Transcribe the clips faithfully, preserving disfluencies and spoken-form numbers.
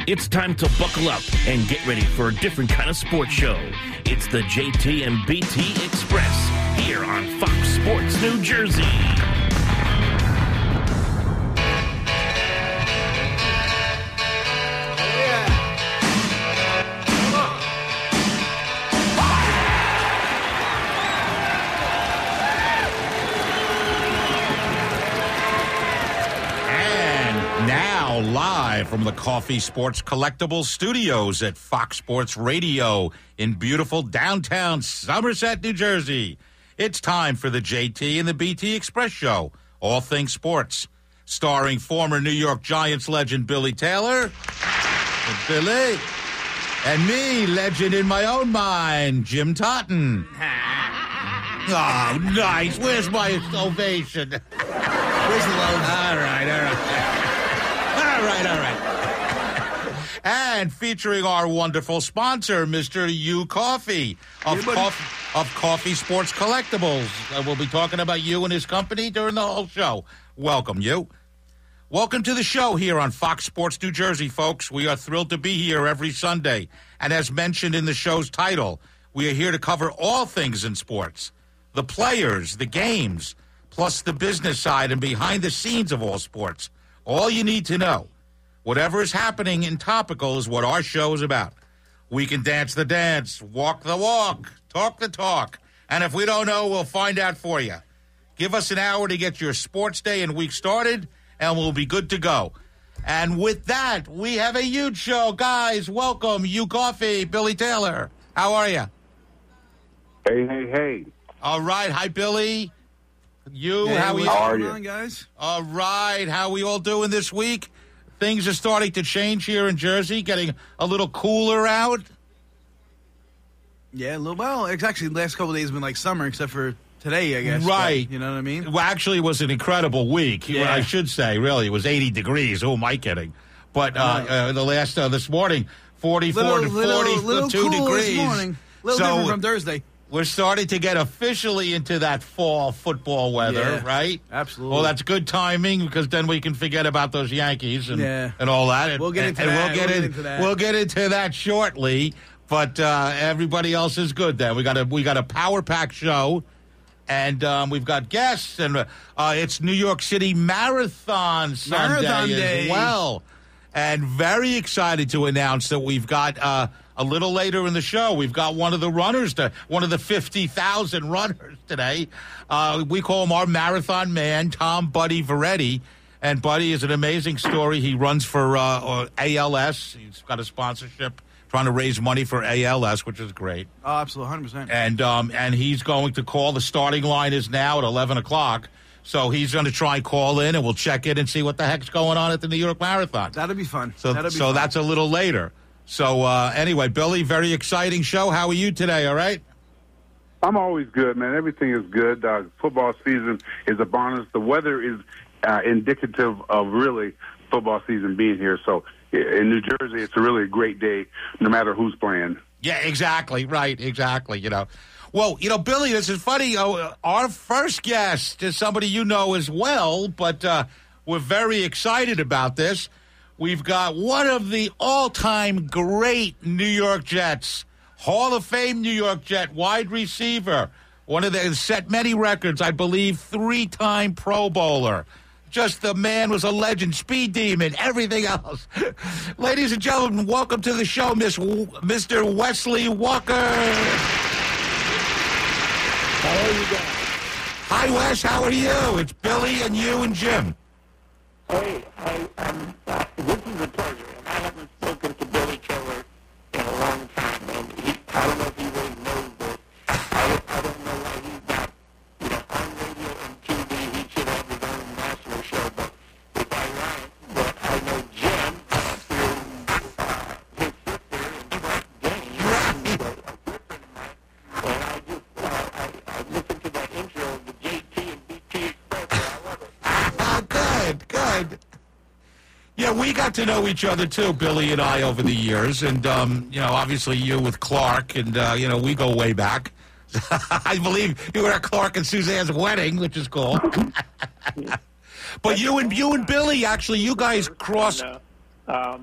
It's time to buckle up and get ready for a different kind of sports show. It's the J T and B T Express here on Fox Sports New Jersey. Live from the Coffee Sports Collectibles Studios at Fox Sports Radio in beautiful downtown Somerset, New Jersey. It's time for the J T and the B T Express Show, all things sports, starring former New York Giants legend Billy Taylor, Billy, and me, legend in my own mind, Jim Totten. Oh, nice. Where's my ovation? Where's the love? All right, all right. All right, all right. And featuring our wonderful sponsor, Mister U Coffee of, hey, coffee, of Coffee Sports Collectibles. Uh, we'll be talking about you and his company during the whole show. Welcome, you. Welcome to the show here on Fox Sports New Jersey, folks. We are thrilled to be here every Sunday. And as mentioned in the show's title, we are here to cover all things in sports. The players, the games, plus the business side and behind the scenes of all sports. All you need to know, whatever is happening in topical is what our show is about. We can dance the dance, walk the walk, talk the talk. And if we don't know, we'll find out for you. Give us an hour to get your sports day and week started, and we'll be good to go. And with that, we have a huge show. Guys, welcome, U Coffee, Billy Taylor. How are you? Hey, hey, hey. All right. Hi, Billy. You, hey, how, we, how are you? On, guys? All right. How we all doing this week? Things are starting to change here in Jersey, getting a little cooler out. Yeah, a little. Well, it's actually the last couple of days have been like summer, except for today, I guess. Right. But, you know what I mean? Well, actually, it was an incredible week. Yeah. I should say, really. It was eighty degrees. Who am I kidding? But uh, uh, the last, uh, this morning, forty-four little, to little, forty-two little cool degrees. This morning. A little so, different from Thursday. We're starting to get officially into that fall football weather, Yeah, right? absolutely. Well, that's good timing because then we can forget about those Yankees and, Yeah. and all that. And, We'll get into and that. We'll get, We'll in, get into that. We'll get into that shortly. But uh, everybody else is good then. We got a we got a power pack show, and um, we've got guests, and uh, it's New York City Marathon Sunday Marathon Day. as well. And very excited to announce that we've got uh, a little later in the show, we've got one of the runners, to, one of the fifty thousand runners today. Uh, we call him our marathon man, Tom Buddy Veretti. And Buddy is an amazing story. He runs for uh, A L S. He's got a sponsorship trying to raise money for A L S, which is great. Oh, absolutely, one hundred percent. And um, and he's going to call. The starting line is now at eleven o'clock. So he's going to try and call in, and we'll check in and see what the heck's going on at the New York Marathon. That'll be fun. So, That'll be so fun. that's a little later. So uh, anyway, Billy, very exciting show. How are you today? All right? I'm always good, man. Everything is good. Uh, football season is upon us. The weather is uh, indicative of really football season being here. So in New Jersey, it's a really great day, no matter who's playing. Yeah, exactly. Right, exactly. You know. Well, you know, Billy, this is funny. Uh, our first guest is somebody you know as well, but uh, we're very excited about this. We've got one of the all-time great New York Jets, Hall of Fame New York Jet wide receiver, one of the set many records, I believe, three-time Pro Bowler. Just the man was a legend, speed demon, everything else. Ladies and gentlemen, welcome to the show, Miss w- Mister Wesley Walker. How are you guys? Hi, Wes. How are you? It's Billy and you and Jim. Hey, I, um, uh, this is a pleasure, and I haven't spoken to Billy Taylor in a long time, and he, I don't know if he really knows this. I, I don't know why he's not, you know, on radio and T V. He should have his own national show, but it's ironic that I know Jim through uh, his sister and Frank James, who's a, a good friend of mine, and I just, uh, I, I listened to that intro of the J T and B T Express, and I love it. Oh, good, good. Yeah, we got to know each other, too, Billy and I, over the years. And, um, you know, obviously you with Clark, and, uh, you know, we go way back. I believe you were at Clark and Suzanne's wedding, which is cool. But you and you and Billy, actually, you guys crossed. And, uh, um,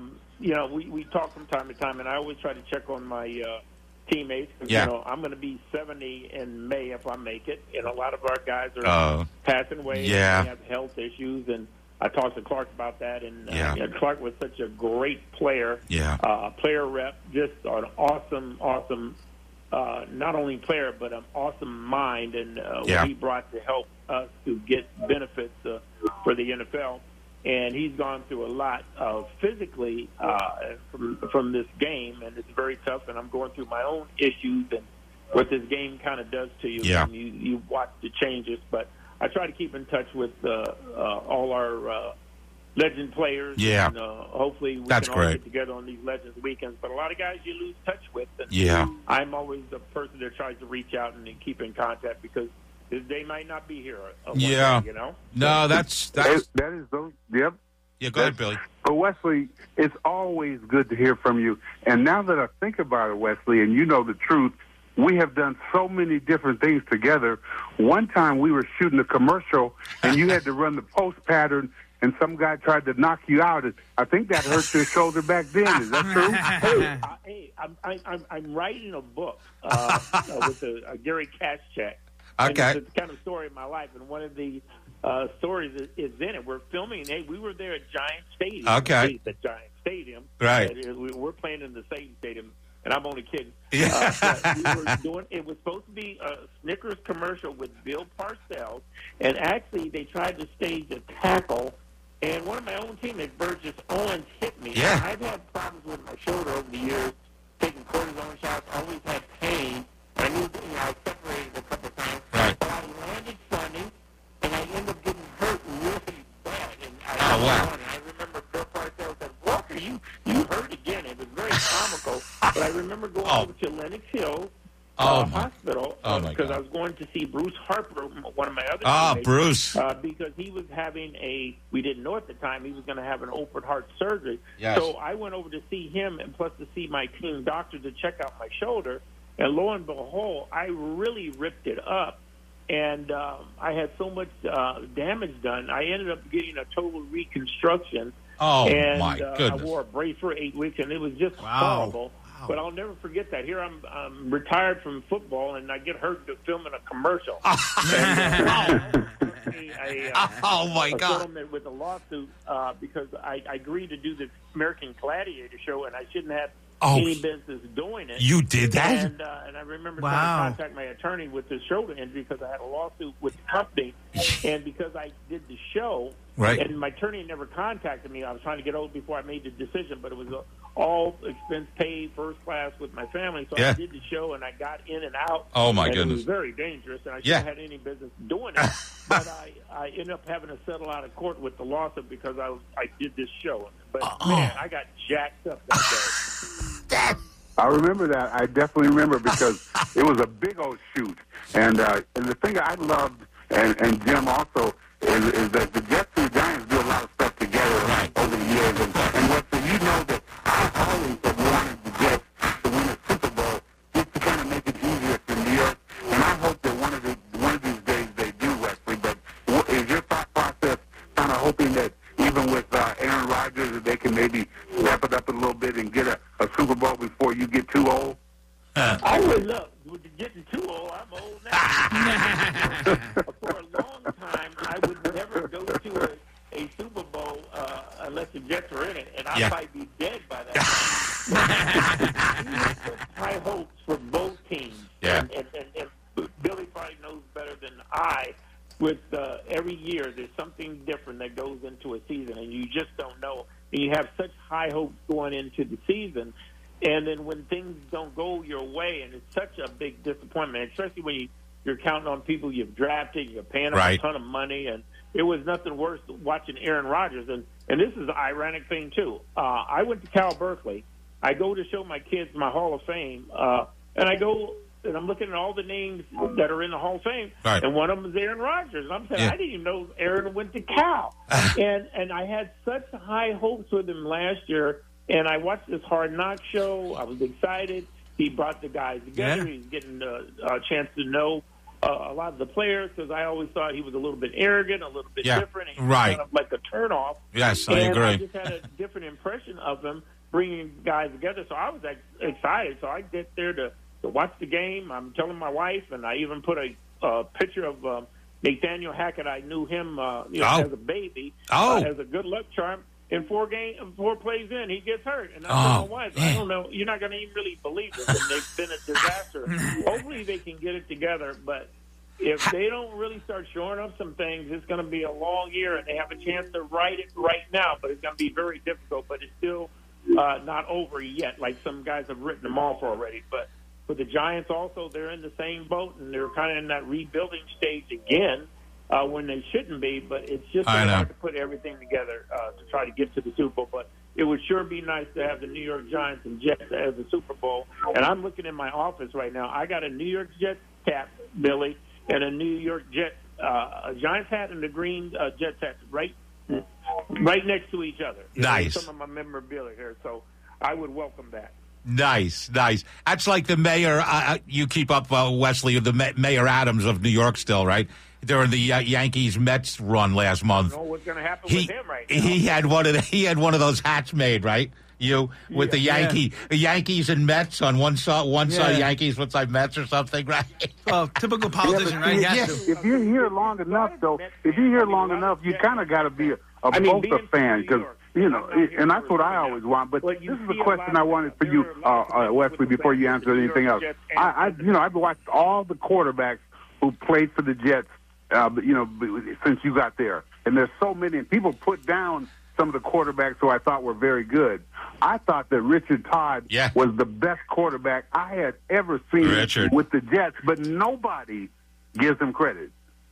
you know, we, we talk from time to time, and I always try to check on my uh, teammates. Cause, Yeah. You know, I'm going to be seventy in May if I make it, and a lot of our guys are Uh, passing away. yeah. And they have health issues, and I talked to Clark about that, and uh, Yeah. you know, Clark was such a great player, Yeah. uh, player rep, just an awesome, awesome, uh, not only player, but an awesome mind, and uh, Yeah. what he brought to help us to get benefits uh, for the N F L. And he's gone through a lot uh, physically uh, from from this game, and it's very tough. And I'm going through my own issues and what this game kind of does to you Yeah. when you, you watch the changes. But I try to keep in touch with uh, uh, all our uh, legend players. Yeah. And, uh, hopefully we That's can all great. get together on these Legends weekends. But a lot of guys you lose touch with. And Yeah. I'm always the person that tries to reach out and keep in contact because they might not be here. Uh, one Yeah. day, you know. No, that's That that's. that is those. Yep. Yeah, go ahead, Billy. But Wesley, it's always good to hear from you. And now that I think about it, Wesley, and you know the truth, we have done so many different things together. One time we were shooting a commercial, and you had to run the post pattern, and some guy tried to knock you out. I think that hurt your shoulder back then. Is that true? Hey, uh, hey, I'm, I, I'm I'm writing a book uh, uh, with a, a Gary Cash check. And Okay. it's the kind of story of my life, and one of the uh, stories is, is in it. We're filming. Hey, we were there at Giant Stadium. Okay. The Giant Stadium. Right. And we- We're playing in the same stadium, and I'm only kidding. Yeah. Uh, but we were doing. It was supposed to be a Snickers commercial with Bill Parcells, and actually they tried to stage a tackle. And one of my own teammates, Burgess Owens, hit me. Yeah. I've had problems with my shoulder over the years, taking cortisone shots, always had pain. I knew, you know, I separated a couple of times. Right. But I landed funny, and I ended up getting hurt really bad. And I, Oh, wow. and I remember Bill Parcells said, Walker, you, you hurt again. It was very comical. But I remember going Oh. over to Lenox Hill Oh, uh, my- Hospital oh, my because God. I was going to see Bruce Harper, one of my other Ah, teammates. Bruce. Uh, because he was having a, we didn't know at the time, he was going to have an open heart surgery. Yes. So I went over to see him and plus to see my team doctor to check out my shoulder. And lo and behold, I really ripped it up. And um, I had so much uh, damage done. I ended up getting a total reconstruction. Oh, and, my uh, goodness. I wore a brace for eight weeks, and it was just Wow. horrible. But I'll never forget that. Here I'm, I'm retired from football, and I get hurt filming a commercial. and, uh, I, uh, Oh, my a God. settlement with a lawsuit uh, because I, I agreed to do the American Gladiator show, and I shouldn't have Oh, any business doing it. You did that? And, uh, and I remember Wow. trying to contact my attorney with the shoulder injury because I had a lawsuit with the company, and because I did the show, Right. and my attorney never contacted me. I was trying to get old before I made the decision, but it was uh, all expense paid, first class with my family. So Yeah. I did the show, and I got in and out. Oh, my and goodness. It was very dangerous, and I Yeah. shouldn't have had any business doing it. But I, I ended up having to settle out of court with the lawsuit because I was I did this show. But Oh. man, I got jacked up that day. I remember that. I definitely remember because it was a big old shoot. And, uh, and the thing I loved, and, and Jim also, is, is that the Jets and the Giants do a lot of stuff together over the years. And, and Wesley, you know that I always have wanted the Jets to win a Super Bowl just to kind of make it easier for New York. And I hope that one of the one of these days they do, Wesley. But what, is your thought process kind of hoping that even with uh, Aaron Rodgers, that they can maybe wrap it up a little bit and get a, a Super Bowl before you get too old? I would love, with getting too old, I'm old now. For a long time, I would never go to a, a Super Bowl uh, unless the Jets were in it, and I Yeah. might be dead by that time. We have such high hopes for both teams. Yeah. And, and, and, and Billy probably knows better than I. With uh, every year, there's something different that goes into a season, and you just don't know. And you have such high hopes going into the season. And then when things don't go your way, and it's such a big disappointment, especially when you, you're counting on people you've drafted, you're paying them Right. a ton of money, and it was nothing worse than watching Aaron Rodgers. And, and this is an ironic thing, too. Uh, I went to Cal Berkeley. I go to show my kids my Hall of Fame, uh, and I go and I'm looking at all the names that are in the Hall of Fame, Right. and one of them is Aaron Rodgers. And I'm saying, Yeah. I didn't even know Aaron went to Cal. and and I had such high hopes with him last year. And I watched this Hard Knock show. I was excited. He brought the guys together. Yeah. He's getting a, a chance to know uh, a lot of the players because I always thought he was a little bit arrogant, a little bit Yeah, different. He was right. kind of like a turnoff. Yes, I and I agree. just had a different impression of him. bringing guys together. So I was ex- excited. So I get there to, to watch the game. I'm telling my wife, and I even put a uh, picture of um, Nathaniel Hackett. I knew him uh, you know, Oh. as a baby, Oh. uh, as a good luck charm. In four game, four plays in, he gets hurt, and I Oh, told my wife, I don't know. You're not going to even really believe it. And they've been a disaster. Hopefully, they can get it together, but if they don't really start shoring up some things, it's going to be a long year, and they have a chance to right it right now, but it's going to be very difficult. But it's still uh, not over yet. Like some guys have written them off already. But for the Giants, also, they're in the same boat, and they're kind of in that rebuilding stage again. Uh, when they shouldn't be, but it's just I know. hard to put everything together uh, to try to get to the Super Bowl. But it would sure be nice to have the New York Giants and Jets as the Super Bowl. And I'm looking in my office right now. I got a New York Jets cap, Billy, and a New York Jets uh, a Giants hat and a green uh, Jets hat right right next to each other. You know, Nice. some of my memorabilia here, so I would welcome that. Nice, nice. That's like the mayor. Uh, you keep up, uh, Wesley, the Ma- Mayor Adams of New York, still, right? During the uh, Yankees Mets run last month, I don't know what's going to happen he with him right now. he had one of the, he had one of those hats made, right? You with the Yeah. Yankee, the Yankees and Mets on one side, one side Yeah. Yankees, one side Mets, or something, right? Oh, typical politician, right? He has Yes. to. If you're here long enough, though, if you're here long enough, you kind of got to be a, a I mean, both being a from fan New because York, you know, I'm not and that's what I always want. But Well, this you is see a a question lot I of- wanted for there you, are a uh, lot of uh, Wesley, people before you that answer the New anything York else. Jets I, I, and- you know, I've watched all the quarterbacks who played for the Jets, uh, you know, since you got there, and there's so many. And people put down some of the quarterbacks who I thought were very good. I thought that Richard Todd Yeah. was the best quarterback I had ever seen Richard. with the Jets, but nobody gives him credit.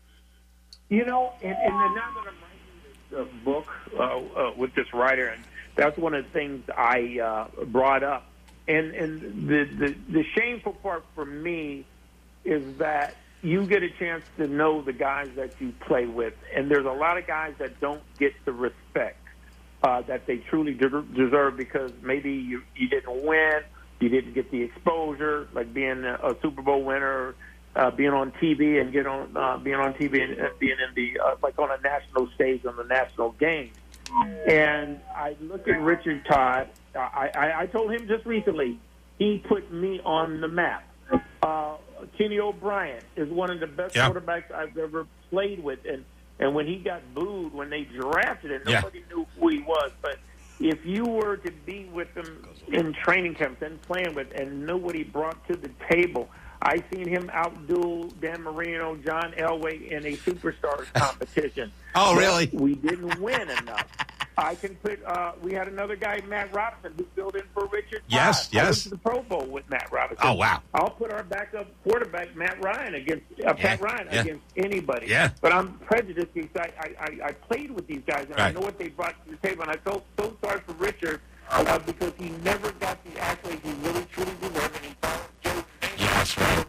You know, and, and then now that I'm writing this uh, book uh, uh, with this writer, and that's one of the things I uh, brought up. And and the, the the shameful part for me is that you get a chance to know the guys that you play with, and there's a lot of guys that don't get the respect uh, that they truly de- deserve because maybe you, you didn't win, you didn't get the exposure, like being a, a Super Bowl winner, uh, being on T V and get on uh, being on T V and uh, being in the uh, like on a national stage on the national game. And I look at Richard Todd. I, I, I told him just recently he put me on the map. Uh, Kenny O'Brien is one of the best Yeah. quarterbacks I've ever played with, and and when he got booed when they drafted him, Yeah. nobody knew who he was. But if you were to be with him in training camps and playing with, and know what he brought to the table, I seen him outduel Dan Marino, John Elway in a superstars competition. Oh, But really? we didn't win enough. I can put. Uh, we had another guy, Matt Robinson, who filled in for Richard. Yes, Todd. I went yes. to the Pro Bowl with Matt Robinson. Oh, wow. I'll put our backup quarterback, Matt Ryan, against uh, Pat Yeah, Ryan yeah. against anybody. Yeah. But I'm prejudiced because I, I, I, I played with these guys and I Right. know what they brought to the table. And I felt so sorry for Richard uh, because he never got the accolades he really truly deserved. And he followed Joe Yes, right.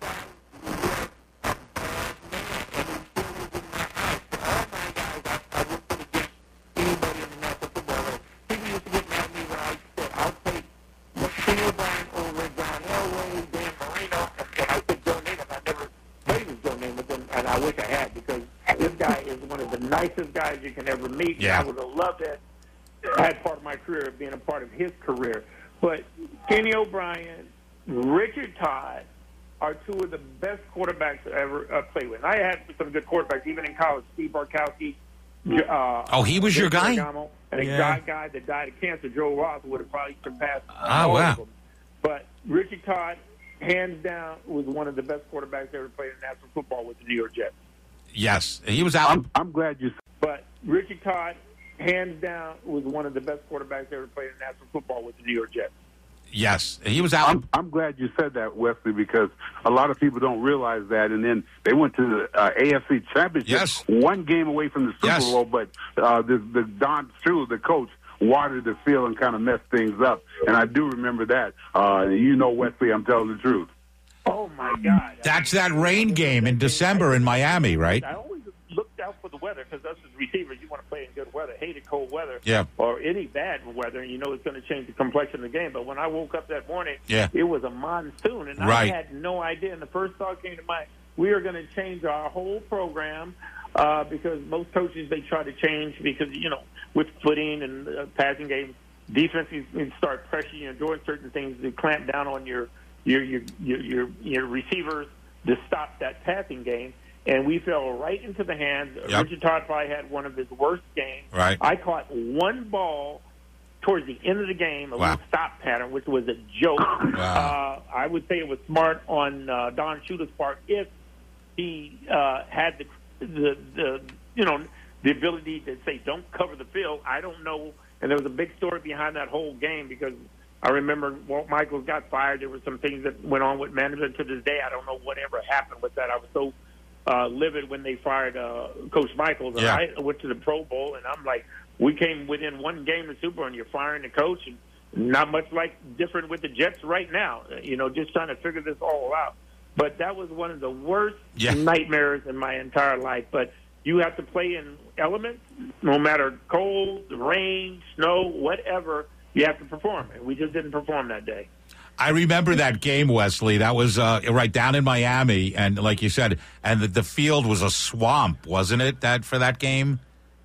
I wish I had because this guy is one of the nicest guys you can ever meet. Yeah. I would have loved that. I had part of my career being a part of his career. But Kenny O'Brien, Richard Todd are two of the best quarterbacks I ever uh, played with. And I had some good quarterbacks, even in college. Steve Barkowski. Uh, Oh, he was your Vince guy? Ferragamo, and a Yeah. guy, guy that died of cancer, Joe Roth, would have probably surpassed Ah, all wow. of them. But Richard Todd, hands down, was one of the best quarterbacks ever played in national football with the New York Jets. Yes, he was out. I'm, I'm glad you But Richard Todd, hands down, was one of the best quarterbacks ever played in national football with the New York Jets. Yes, he was out. I'm, I'm glad you said that, Wesley, because a lot of people don't realize that. And then they went to the uh, A F C Championship, Yes. one game away from the Super Yes. Bowl, but uh, the, the Don Shula, the coach, watered the field and kind of messed things up. And I do remember that. Uh, you know, Wesley, I'm telling the truth. Oh, my God. That's that rain game in December in Miami, right? I always looked out for the weather because us as receivers, you want to play in good weather. Hated cold weather Yeah. or any bad weather, and you know it's going to change the complexion of the game. But when I woke up that morning, Yeah. it was a monsoon, and Right. I had no idea. And the first thought came to mind, we are going to change our whole program uh, because most coaches, they try to change because, you know, with footing and uh, passing games, defenses start pressuring and doing certain things to clamp down on your your your your your, your receivers to stop that passing game. And we fell right into the hands. Yep. Richard Todd probably had one of his worst games. Right. I caught one ball towards the end of the game, a Wow. little stop pattern, which was a joke. Wow. Uh, I would say it was smart on uh, Don Shula's part if he uh, had the, the the you know the ability to say don't cover the field. I don't know, and there was a big story behind that whole game because I remember Walt Michaels got fired. There were some things that went on with management to this day. I don't know whatever happened with that. I was so uh, livid when they fired uh, Coach Michaels, and Yeah. I went to the Pro Bowl, and I'm like, we came within one game of the Super Bowl, and you're firing the coach, and not much like different with the Jets right now. You know, just trying to figure this all out. But that was one of the worst Yeah. nightmares in my entire life. But you have to play in elements, no matter cold, rain, snow, whatever. You have to perform, and we just didn't perform that day. I remember that game, Wesley. That was uh, right down in Miami, and like you said, and the, the field was a swamp, wasn't it? That for that game.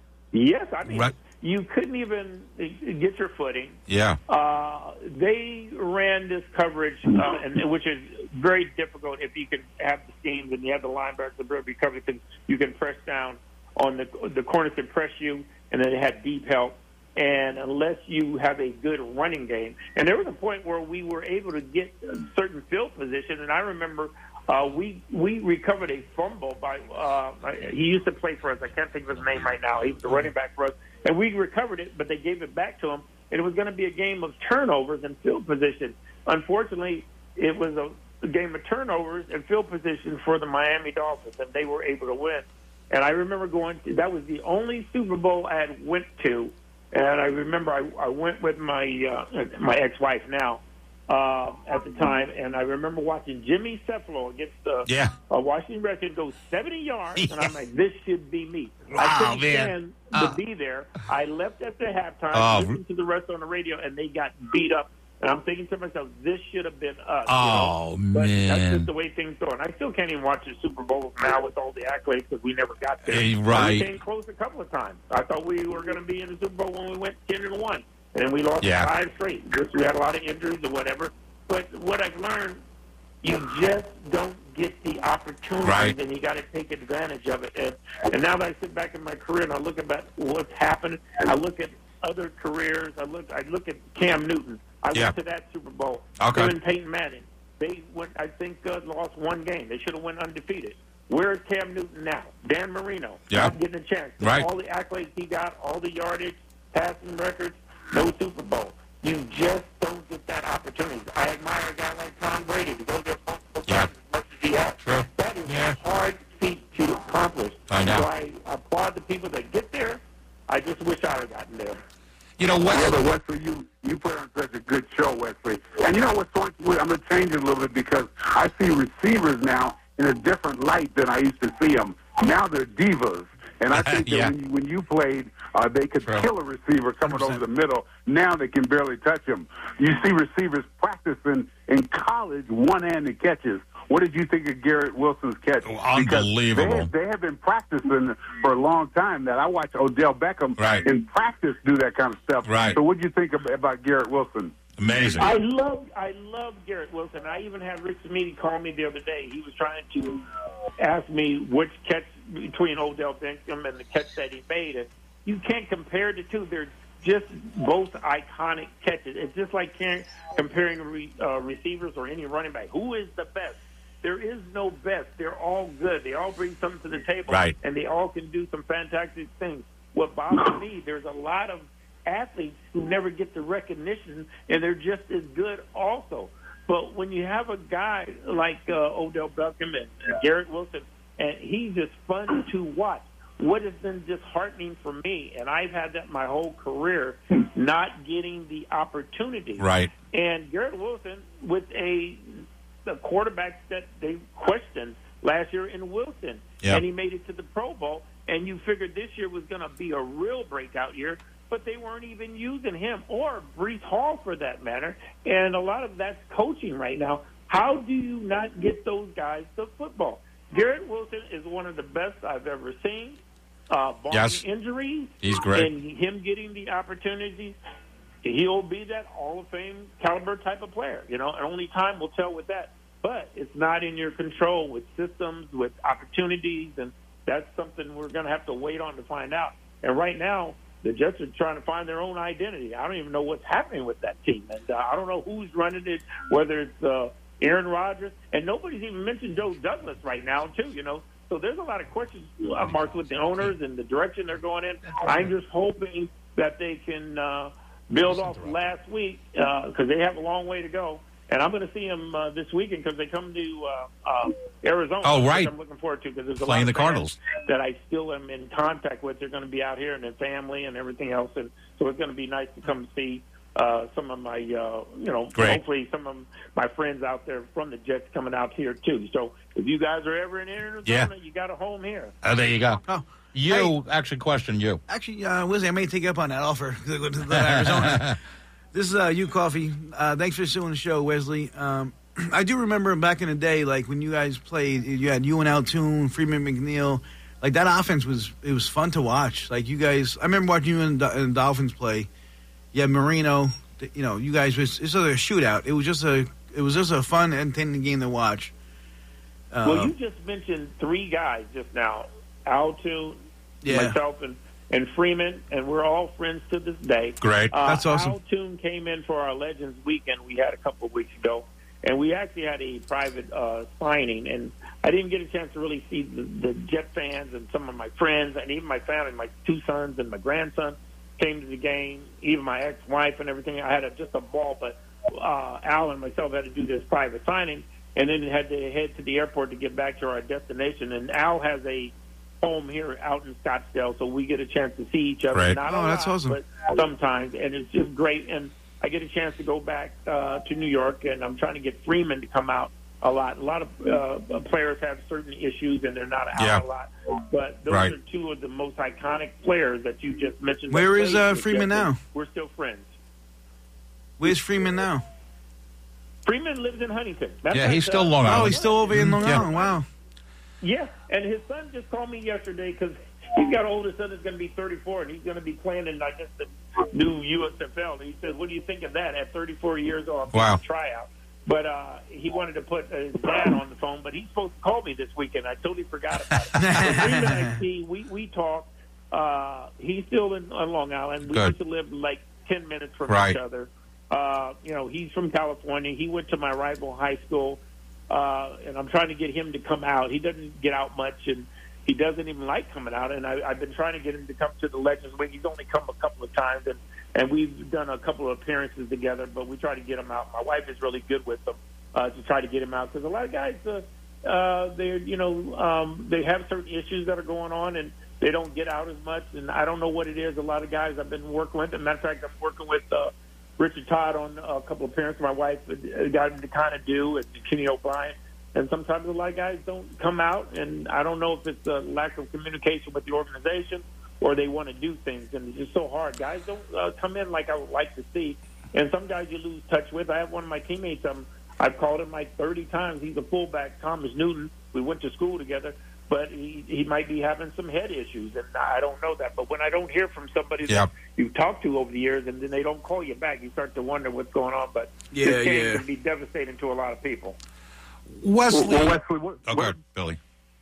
Yes, I mean, Right. you couldn't even get your footing. Yeah. Uh, they ran this coverage, uh, and which is very difficult if you can have the schemes and you have the linebackers to be covered because you can press down on the the corners can press you, and then they had deep help. And unless you have a good running game, and there was a point where we were able to get a certain field position, and I remember uh, we we recovered a fumble by uh, he used to play for us. I can't think of his name right now. He was the running back for us, and we recovered it, but they gave it back to him, and it was going to be a game of turnovers and field position. Unfortunately, it was a, a game of turnovers and field position for the Miami Dolphins, and they were able to win. And I remember going to, that was the only Super Bowl I had went to. And I remember I, I went with my uh, my ex-wife now uh, at the time, and I remember watching Jimmy Cephalo against the Yeah. uh, Washington Redskins go seventy yards, and I'm like, this should be me. Wow, I couldn't man. stand Uh. to be there. I left at the halftime, Oh. listened to the rest on the radio, and they got beat up. And I'm thinking to myself, this should have been us. Oh, you know? But man. that's just the way things go. And I still can't even watch the Super Bowl now with all the accolades because we never got there. Hey, right. We came close a couple of times. I thought we were going to be in the Super Bowl when we went ten and one, and then we lost Yeah. five straight. Just we had a lot of injuries or whatever. But what I've learned, you just don't get the opportunities, Right. and you got to take advantage of it. And, and now that I sit back in my career and I look at what's happened, I look at other careers. I look. I look at Cam Newton. I Yeah. went to that Super Bowl. Okay. Him and Peyton Manning. They went. I think uh, lost one game. They should have went undefeated. Where's Cam Newton now? Dan Marino. Yeah. Not getting a chance. Right. All the accolades he got, all the yardage, passing records, no Super Bowl. You just don't get that opportunity. I admire a guy like Tom Brady to go there multiple Yeah. times as much as he has. True. That is Yeah. a hard feat to accomplish. I know. So I applaud the people that get there. I just wish I had gotten there. You know what? Yeah, but Wesley, you, you put on such a good show, Wesley. And you know what's so interesting? I'm going to change it a little bit because I see receivers now in a different light than I used to see them. Now they're divas. And I think that Yeah. when, you, when you played, uh, they could True. kill a receiver coming over the middle. Now they can barely touch him. You see receivers practicing in college one-handed catches. What did you think of Garrett Wilson's catch? Oh, Because unbelievable. They, they have been practicing for a long time. That I watched Odell Beckham Right. in practice do that kind of stuff. Right. So what do you think about, about Garrett Wilson? Amazing. I love I love Garrett Wilson. I even had Rich Smeedy call me the other day. He was trying to ask me which catch between Odell Beckham and the catch that he made. And you can't compare the two. They're just both iconic catches. It's just like can, comparing re, uh, receivers or any running back. Who is the best? There is no best. They're all good. They all bring something to the table. Right. And they all can do some fantastic things. What bothers me, there's a lot of athletes who never get the recognition, and they're just as good also. But when you have a guy like uh, Odell Beckham and Garrett Wilson, and he's just fun to watch. What has been disheartening for me, and I've had that my whole career, not getting the opportunity. Right. And Garrett Wilson with a, a quarterback that they questioned last year in Wilson, Yep. and he made it to the Pro Bowl, and you figured this year was going to be a real breakout year, but they weren't even using him or Breece Hall for that matter, and a lot of that's coaching right now. How do you not get those guys to football? Garrett Wilson is one of the best I've ever seen. Uh, barring Yes. injuries, He's great. and him getting the opportunities, he'll be that Hall of Fame caliber type of player, you know, and only time will tell with that. But it's not in your control with systems, with opportunities, and that's something we're going to have to wait on to find out. And right now, the Jets are trying to find their own identity. I don't even know what's happening with that team. And uh, I don't know who's running it, whether it's uh, Aaron Rodgers. And nobody's even mentioned Joe Douglas right now, too, you know. So there's a lot of question uh, marks with the owners and the direction they're going in. I'm just hoping that they can uh, build off last week because uh, they have a long way to go. And I'm going to see them uh, this weekend because they come to uh, uh, Arizona. Oh, right. Which I'm looking forward to because there's a Playing lot the of Cardinals that I still am in contact with. They're going to be out here and their family and everything else, and so it's going to be nice to come see uh, some of my, uh, you know, Great. hopefully some of my friends out there from the Jets coming out here too. So if you guys are ever in Arizona, yeah. you got a home here. Oh, there you go. Oh. You, hey, actually, question you. Actually, uh, Wesley, I may take you up on that offer to go to Arizona. This is uh, you, Coffee. Uh, thanks for doing the show, Wesley. Um, I do remember back in the day, like when you guys played, you had you and Altoon, Freeman McNeil. Like that offense was it was fun to watch. Like you guys, I remember watching you and, and Dolphins play. You had Marino. You know, you guys was it's a shootout. It was just a it was just a fun, entertaining game to watch. Uh, well, you just mentioned three guys just now: Altoon, yeah. myself, and. and Freeman, and we're all friends to this day. Great. Uh, That's awesome. Altoon came in for our Legends weekend we had a couple of weeks ago, and we actually had a private uh, signing, and I didn't get a chance to really see the, the Jet fans and some of my friends, and even my family, my two sons and my grandson came to the game, even my ex-wife and everything. I had a, just a ball, but uh, Al and myself had to do this private signing, and then had to head to the airport to get back to our destination, and Al has a home here out in Scottsdale, so we get a chance to see each other. Right. Not Oh, a that's lot, awesome. but sometimes, and it's just great. And I get a chance to go back uh, to New York, and I'm trying to get Freeman to come out a lot. A lot of uh, players have certain issues, and they're not out Yeah. a lot. But those Right. are two of the most iconic players that you just mentioned. Where that is, played uh, with Freeman Jets, and now? We're still friends. Where's Freeman now? Freeman lives in Huntington. That's Yeah, like, he's still uh, Long Oh, Island. he's still over in Long Yeah. Island. Wow. Yeah, and his son just called me yesterday because he's got an older son that's going to be thirty-four, and he's going to be playing in, I guess, the new U S F L. And he says, what do you think of that at thirty-four years old? I'm Wow. going to try out. But uh, he wanted to put his dad on the phone, but he's supposed to call me this weekend. I totally forgot about it. So Freeman, I see, we, we talk. Uh, he's still in on Long Island. We Good. used to live like ten minutes from Right. each other. Uh, you know, he's from California. He went to my rival high school. Uh, and I'm trying to get him to come out. He doesn't get out much, and he doesn't even like coming out. And I, I've been trying to get him to come to the Legends Week. He's only come a couple of times, and, and we've done a couple of appearances together, but we try to get him out. My wife is really good with him uh, to try to get him out because a lot of guys, uh, uh, they're, you know, um, they have certain issues that are going on, and they don't get out as much. And I don't know what it is. A lot of guys I've been working with, as a matter of fact, I'm working with uh, Richard Todd on a couple of appearances. My wife got him to kind of do, and Kenny O'Brien. And sometimes a lot of guys don't come out, and I don't know if it's a lack of communication with the organization or they want to do things, and it's just so hard. Guys don't uh, come in like I would like to see, and some guys you lose touch with. I have one of my teammates, um, I've called him like thirty times. He's a fullback, Thomas Newton. We went to school together, but he, he might be having some head issues, and I don't know that. But when I don't hear from somebody Yep. that you've talked to over the years, and then they don't call you back, you start to wonder what's going on. But Yeah, this game yeah. can be devastating to a lot of people. Wesley. Well, Wesley, what, Oh, what- good, Billy.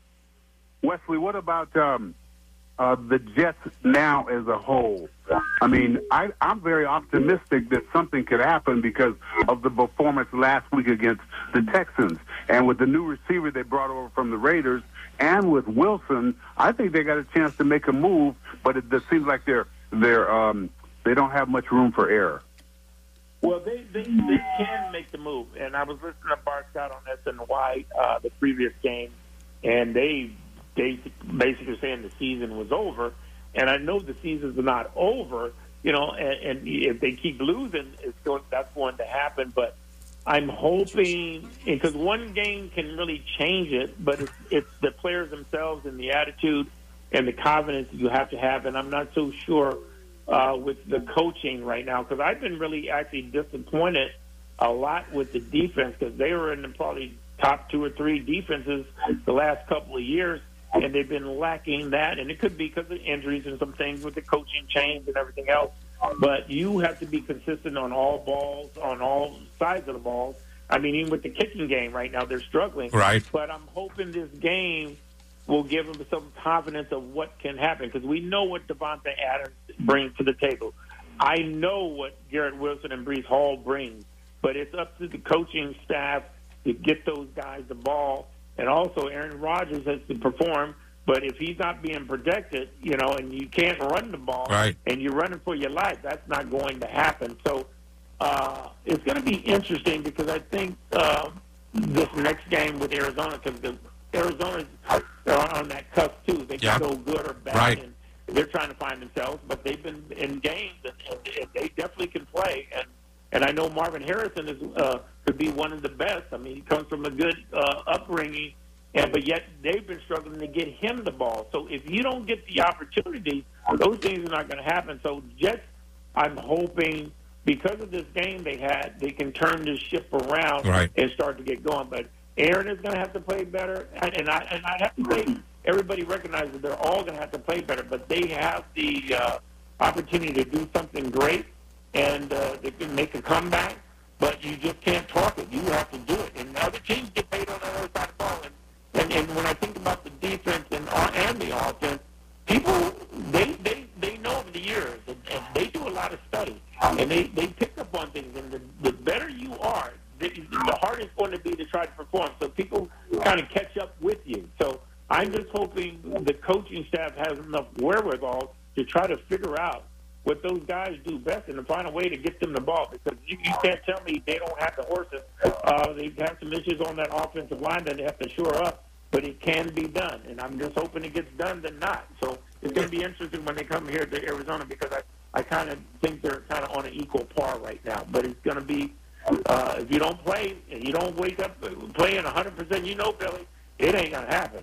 Wesley, what about um, uh, the Jets now as a whole? I mean, I, I'm very optimistic that something could happen because of the performance last week against the Texans. And with the new receiver they brought over from the Raiders and with Wilson, I think they got a chance to make a move, but it, it seems like they're, they're, um, they don't have much room for error. Well, they, they, they can make the move. And I was listening to Bart Scott on S N Y uh, the previous game, and they they basically saying the season was over. And I know the season's not over, you know, and, and if they keep losing, it's going, that's going to happen. But I'm hoping, because one game can really change it, but it's, it's the players themselves and the attitude and the confidence you have to have. And I'm not so sure Uh, with the coaching right now, because I've been really actually disappointed a lot with the defense because they were in the probably top two or three defenses the last couple of years, and they've been lacking that. And it could be because of injuries and some things with the coaching change and everything else. but you have to be consistent on all balls, on all sides of the ball. I mean, even with the kicking game right now, they're struggling. Right. But I'm hoping this game will give them some confidence of what can happen, because we know what Devontae Adams brings to the table. I know what Garrett Wilson and Breece Hall bring, but it's up to the coaching staff to get those guys the ball. And also, Aaron Rodgers has to perform. But if he's not being protected, you know, and you can't run the ball, right, and you're running for your life, that's not going to happen. So uh, it's going to be interesting, because I think uh, this next game with Arizona, because Arizona's on that cusp too. They can yep. go good or bad, right. and they're trying to find themselves. But they've been in games, and, and, and they definitely can play. And and I know Marvin Harrison is uh, could be one of the best. I mean, he comes from a good uh, upbringing. Yeah, but yet they've been struggling to get him the ball. So if you don't get the opportunity, those things are not going to happen. So Jets, I'm hoping, because of this game they had, they can turn this ship around right. and start to get going. But Aaron is going to have to play better, and I and I have to say, everybody recognizes they're all going to have to play better. But they have the uh, opportunity to do something great, and uh, they can make a comeback. But you just can't talk it; you have to do it. And other teams get paid on the other side of the ball. And, And, and when I think about the defense and, and the offense, people, they, they, they know over the years, and, and they do a lot of study, and they, they pick up on things. And the, the better you are, the, the harder it's going to be to try to perform. So people kind of catch up with you. So I'm just hoping the coaching staff has enough wherewithal to try to figure out what those guys do best and to find a way to get them the ball, because you, you can't tell me they don't have the horses. Uh, they have some issues on that offensive line that they have to shore up, but it can be done, and I'm just hoping it gets done than not. So it's going to be interesting when they come here to Arizona, because I, I kind of think they're kind of on an equal par right now. But it's going to be, uh, if you don't play and you don't wake up playing one hundred percent, you know, Billy, it ain't going to happen.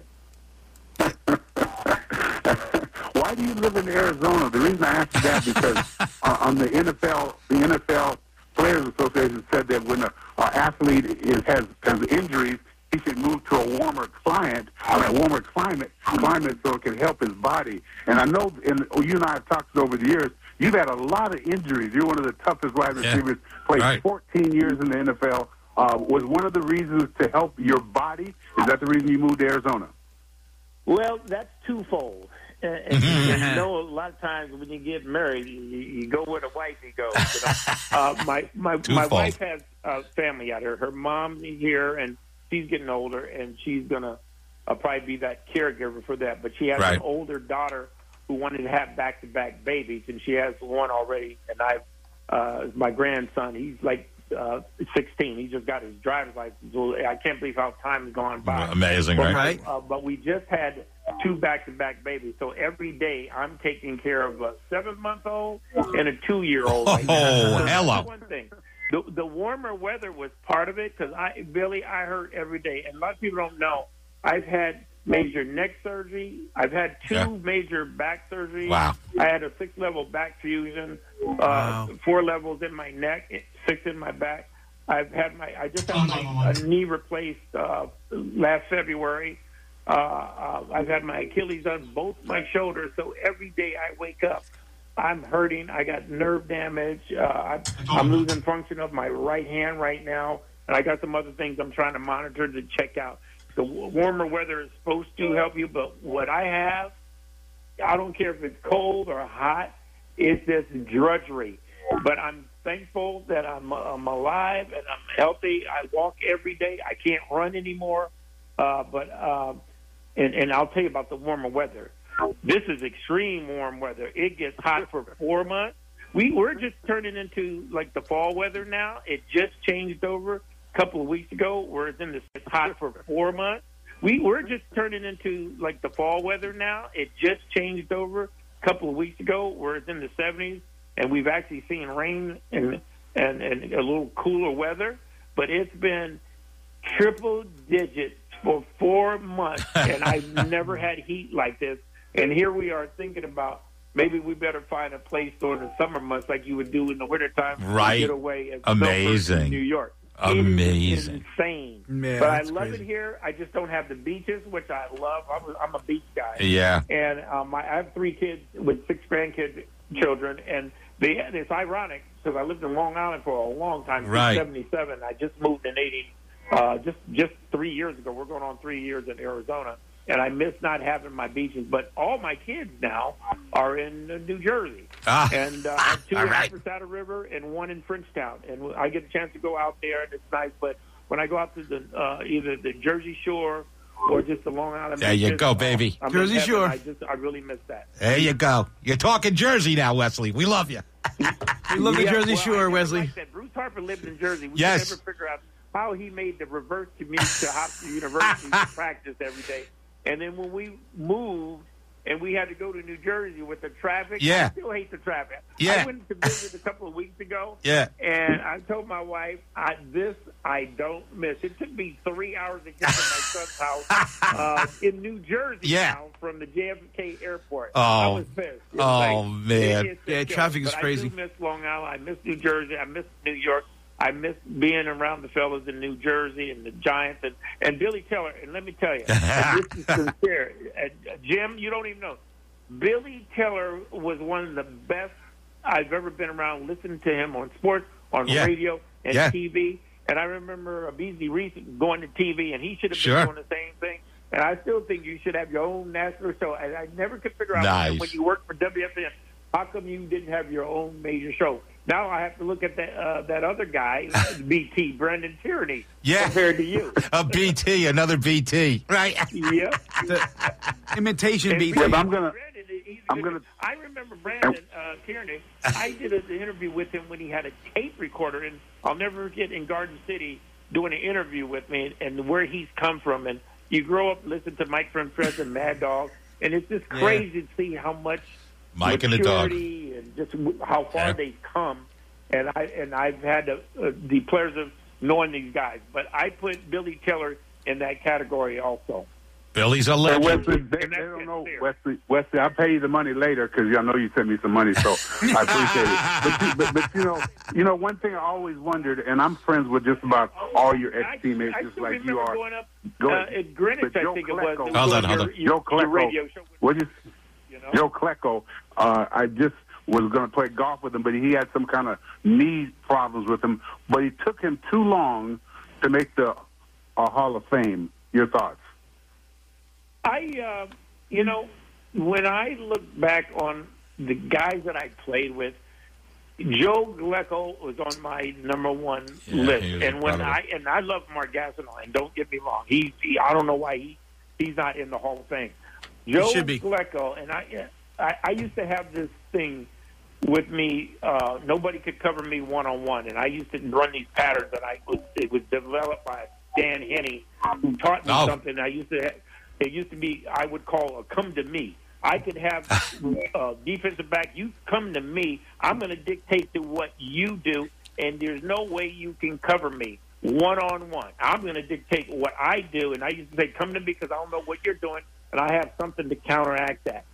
Why do you live in Arizona? The reason I asked you that because uh, on the N F L, the N F L Players Association said that when an athlete is, has has injuries, he should move to a warmer climate, I mean, a warmer climate, climate, so it can help his body. And I know, and you and I have talked over the years, you've had a lot of injuries. You're one of the toughest wide receivers. Yeah. Played right. fourteen years in the N F L. Uh, was one of the reasons to help your body? Is that the reason you moved to Arizona? Well, that's twofold. Uh, and you know, a lot of times when you get married, you, you go where the wifey goes. You know? uh, my my my wife has uh, family out here. Her mom's here, and she's getting older, and she's gonna uh, probably be that caregiver for that. But she has right. an older daughter who wanted to have back-to-back babies, and she has one already. And I, uh, my grandson, he's like uh, sixteen. He just got his driver's license. So I can't believe how time has gone by. Amazing, but, right? Uh, but we just had two back-to-back babies. So every day I'm taking care of a seven-month-old and a two-year-old. Oh, right now. So hello. That's one thing. The, the warmer weather was part of it, because I, Billy, I hurt every day. And a lot of people don't know, I've had major neck surgery. I've had two yeah. major back surgeries. Wow. I had a six-level back fusion, uh, wow. four levels in my neck, six in my back. I've had my, I just had my uh, knee replaced uh, last February. Uh, uh, I've had my Achilles on both my shoulders. So every day I wake up, I'm hurting. I got nerve damage. Uh, I'm, I'm losing function of my right hand right now. And I got some other things I'm trying to monitor to check out. The warmer weather is supposed to help you, but what I have, I don't care if it's cold or hot, it's just drudgery. But I'm thankful that I'm, I'm alive and I'm healthy. I walk every day. I can't run anymore. Uh, but uh, and, and I'll tell you about the warmer weather. This is extreme warm weather. It gets hot for four months. We, we're just turning into, like, the fall weather now. It just changed over a couple of weeks ago where it's in the it's hot for four months. We, we're just turning into, like, the fall weather now. It just changed over a couple of weeks ago where it's in the seventies, and we've actually seen rain and, and, and a little cooler weather. But it's been triple digits for four months, and I've never had heat like this. And here we are thinking about maybe we better find a place during the summer months like you would do in the wintertime right. to get away and amazing in New York. Amazing. It is insane. Man, but I love crazy. it here. I just don't have the beaches, which I love. I'm, I'm a beach guy. Yeah. And um, I have three kids with six grandkids, children, and They, it's ironic because I lived in Long Island for a long time. Right. seventy-seven. I just moved in eighty, uh, just just three years ago. We're going on three years in Arizona, and I miss not having my beaches. But all my kids now are in uh, New Jersey, Ah. and uh, I have two All in right. Upper Saddle River and one in Frenchtown. And I get a chance to go out there, and it's nice. But when I go out to the uh, either the Jersey Shore or just the Long Island, There you beaches, go, uh, baby. I'm in Jersey heaven. Shore. I just I really miss that. There you go. You're talking Jersey now, Wesley. We love you. We love the Yeah, Jersey well, I Shore, never Wesley. liked that. Bruce Harper lived in Jersey. We Yes. could never figure out how he made the reverse commute to Hofstra University to practice every day. And then when we moved and we had to go to New Jersey with the traffic, Yeah. I still hate the traffic. Yeah. I went to visit a couple of weeks ago, Yeah. and I told my wife, I, this I don't miss. It took me three hours to get to my son's house uh, in New Jersey Yeah. now from the J F K airport. Oh. I was pissed. It was Oh, like, man. it- it's Yeah, a killer. traffic is But crazy. I do miss Long Island. I miss New Jersey. I miss New York. I miss being around the fellas in New Jersey and the Giants and, and Billy Tiller. And let me tell you, and this is sincere. Uh, Jim, you don't even know. Billy Tiller was one of the best I've ever been around listening to him on sports, on Yeah. radio, and Yeah. T V. And I remember Beasley Reese going to T V, and he should have Sure. been doing the same thing. And I still think you should have your own national show. And I never could figure out Nice. when you worked for W F N, how come you didn't have your own major show? Now I have to look at that uh, that other guy, B T, Brendan Tierney, Yeah. compared to you. A B T, another B T. Right. Yep. The imitation And beat. Yeah, but I'm gonna- Brandon, he's I'm good. gonna- I remember Brandon uh, Tierney. I did an interview with him when he had a tape recorder, and I'll never forget in Garden City doing an interview with me and where he's come from. And you grow up listening to Mike Frenfrez and Mad Dog, and it's just Yeah. crazy to see how much Mike and the dog. maturity and just w- how far Yeah. they've come. And I and I've had the, uh, the pleasure of knowing these guys, but I put Billy Tiller in that category also. Billy's a Hey, legend. Wesley, they, And they that's don't know, sincere. Wesley. Wesley, I'll pay you the money later because I know you sent me some money, so I appreciate it. But you, but, but you know, you know, one thing I always wondered, and I'm friends with just about all your I- ex-teammates, I just still like remember you are. going up Go uh, ahead. at Greenwich, But I Joe think it was. Klecko- It was Hold on, doing hold your, on. your, Joe your Klecko. radio show. What you, You know? Joe Klecko, uh, I just was going to play golf with him, but he had some kind of knee problems with him. But it took him too long to make the uh, Hall of Fame. Your thoughts? I, uh, you know, when I look back on the guys that I played with, Joe Klecko was on my number one Yeah, list, he was and when incredible. I and I love Mark Gastineau, and don't get me wrong, he, he I don't know why he he's not in the Hall of Fame. Joe should be. Klecko, and I, I I used to have this thing with me. Uh, nobody could cover me one on one, and I used to run these patterns that I was it was developed by Dan Henney, who taught me Oh. something. I used to. It used to be I would call a come to me. I could have uh, defensive back. You come to me. I'm going to dictate to what you do, and there's no way you can cover me one on one. I'm going to dictate what I do, and I used to say, "Come to me because I don't know what you're doing, and I have something to counteract that."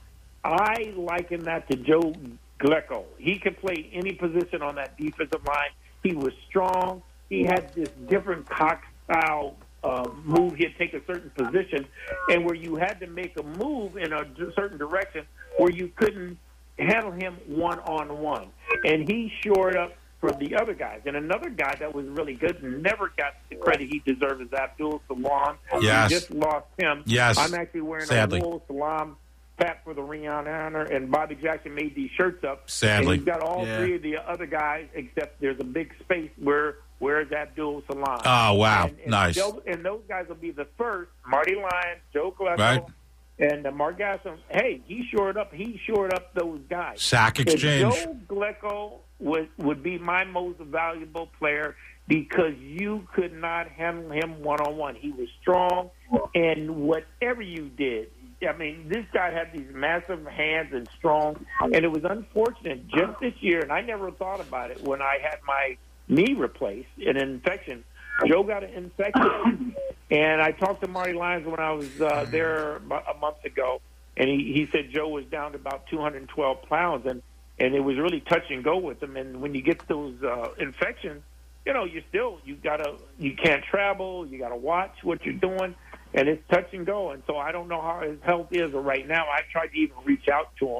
I liken that to Joe Klecko. He could play any position on that defensive line. He was strong. He had this different cock style uh, move. He'd take a certain position, and where you had to make a move in a d- certain direction where you couldn't handle him one-on-one. And he shored up for the other guys. And another guy that was really good and never got the credit he deserved is Abdul Salam. Yes. We just lost him. Yes. I'm actually wearing Sadly. a Wool Salam pat for the Ring of Honor, and Bobby Jackson made these shirts up. Sadly. And you've got all Yeah. three of the other guys, except there's a big space where where's Abdul Salam. Oh, wow. And, and Nice. they'll- And those guys will be the first. Marty Lyons, Joe Klecko, Right. and uh, Mark Gasson. Hey, he shored up. He shored up those guys. Sack And exchange. Joe Klecko would would be my most valuable player because you could not handle him one on one. He was strong, and whatever you did, I mean, this guy had these massive hands and strong, and it was unfortunate just this year. And I never thought about it when I had my knee replaced, an infection. Joe got an infection, and I talked to Marty Lyons when I was uh, there a month ago, and he, he said Joe was down to about two hundred twelve pounds, and, and it was really touch and go with him. And when you get those uh, infections, you know, you still you gotta you can't travel, you gotta watch what you're doing, and it's touch and go. And so I don't know how his health is right now. I tried to even reach out to him,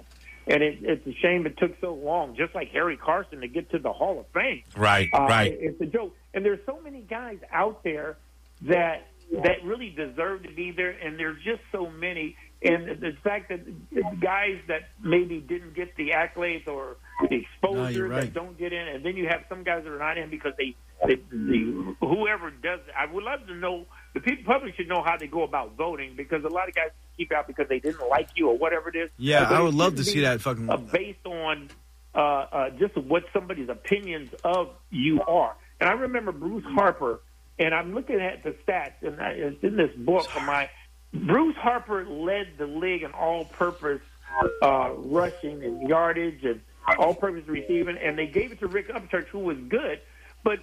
And it, it's a shame it took so long, just like Harry Carson, to get to the Hall of Fame. Right, uh, right. It, it's a joke. And there's so many guys out there that that really deserve to be there, and there's just so many. And the fact that guys that maybe didn't get the accolades or the exposure No, you're right. that don't get in, and then you have some guys that are not in because they, they, they whoever does it. I would love to know, the people public should know how they go about voting, because a lot of guys keep out because they didn't like you or whatever it is. Yeah, But I it would love to shouldn't see be, that fucking- uh, based on uh, uh, just what somebody's opinions of you are. And I remember Bruce Harper, and I'm looking at the stats, and I, it's in this book of mine. Bruce Harper led the league in all-purpose uh, rushing and yardage and all-purpose receiving, and they gave it to Rick Upchurch, who was good. But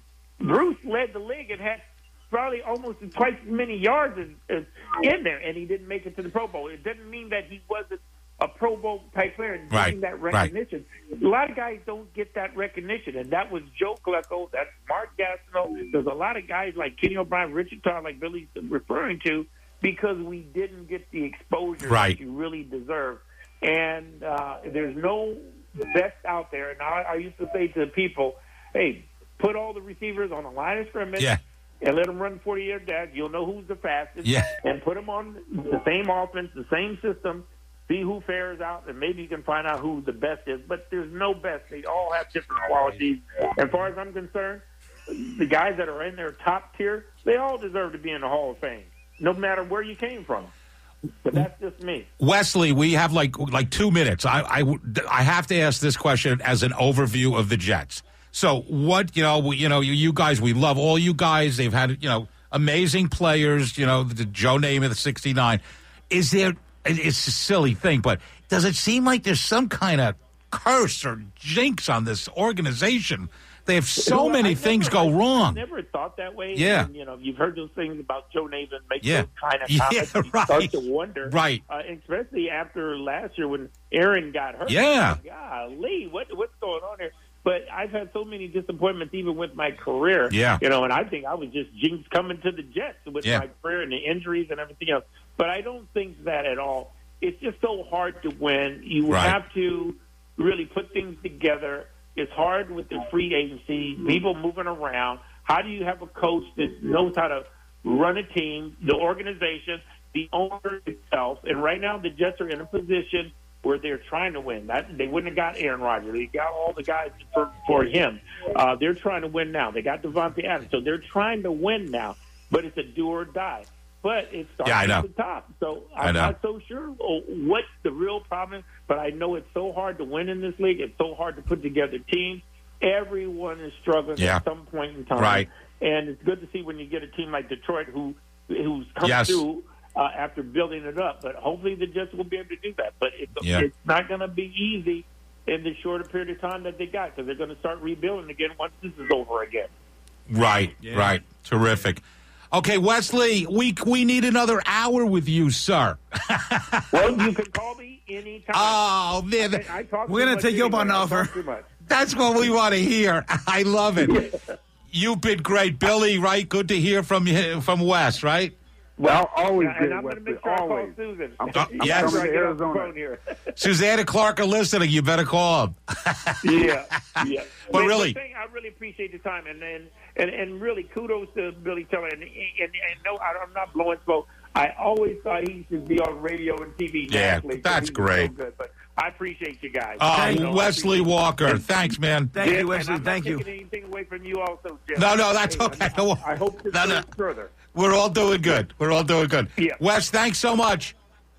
Bruce led the league and had probably almost twice as many yards as, as in there, and he didn't make it to the Pro Bowl. It doesn't mean that he wasn't a Pro Bowl type player and Right, getting that recognition. Right. A lot of guys don't get that recognition, and that was Joe Klecko, that's Mark Gastineau. There's a lot of guys like Kenny O'Brien, Richard Todd, like Billy's referring to, because we didn't get the exposure Right. that you really deserve. And uh, there's no best out there. And I, I used to say to people, hey, put all the receivers on the line of scrimmage Yeah. and let them run forty-yard dash. You'll know who's the fastest. Yeah. And put them on the same offense, the same system, see who fares out, and maybe you can find out who the best is. But there's no best. They all have different qualities. As far as I'm concerned, the guys that are in their top tier, they all deserve to be in the Hall of Fame, no matter where you came from. But that's just me. Wesley, we have like like two minutes. I, I, I have to ask this question as an overview of the Jets. So what, you know, we, you know, you, you guys, we love all you guys. They've had, you know, amazing players, you know, the Joe Namath, the sixty-nine. Is there, it's a silly thing, but does it seem like there's some kind of curse or jinx on this organization? They have so Well, many I things never, go wrong. I never thought that way. Yeah. And, you know, you've heard those things about Joe Namath make Yeah. those kind of Yeah, comments. and you right. start to wonder. Right. Uh, especially after last year when Aaron got hurt. Yeah. Golly, what, what's going on there? But I've had so many disappointments even with my career. Yeah. You know, and I think I was just jinxed coming to the Jets with Yeah. my career and the injuries and everything else. But I don't think that at all. It's just so hard to win. You Right. have to really put things together. It's hard with the free agency, people moving around. How do you have a coach that knows how to run a team, the organization, the owner itself? And right now the Jets are in a position where they're trying to win. That they wouldn't have got Aaron Rodgers. They got all the guys for, for him. Uh, they're trying to win now. They got Devontae Adams. So they're trying to win now. But it's a do or die. But it starts Yeah, I know. at the top. So I I'm know. not so sure what's the real problem, but I know it's so hard to win in this league. It's so hard to put together teams. Everyone is struggling Yeah. at some point in time. Right. And it's good to see when you get a team like Detroit who who's come Yes. through uh, after building it up. But hopefully the Jets will be able to do that. But it's, Yeah. it's not going to be easy in the shorter period of time that they got, because they're going to start rebuilding again once this is over again. Right, Yeah. right. Terrific. Okay, Wesley, we we need another hour with you, sir. Well, you can call me anytime. Oh, man. I, I talk We're too gonna much take you up on anyway. the I offer. talk too much. That's what we want to hear. I love it. You've been great. Billy, right? Good to hear from you, from Wes, right? Well, always And good, I'm going to Wesley. make sure I call Always. Susan. I'm, Uh, I'm yes. coming to I get off the Arizona. phone here. Susanna Clark are listening. You better call him. yeah, yeah. But Man, really- the thing, I really appreciate the time, and and, and, and really kudos to Billy Teller. And, and, and no, I, I'm not blowing smoke. I always thought he should be on radio and T V. Yeah, nationally, 'cause that's he's great. So good, but I appreciate you guys. Oh, You know, I Wesley appreciate- Walker. Thanks, man. Thank Yeah, you, and Wesley. I'm Thank not you. taking anything away from you, also, Jim. No, no, that's Hey, okay. I, I hope this No, no. goes further. We're all doing good. We're all doing good. Yeah. Wes, thanks so much.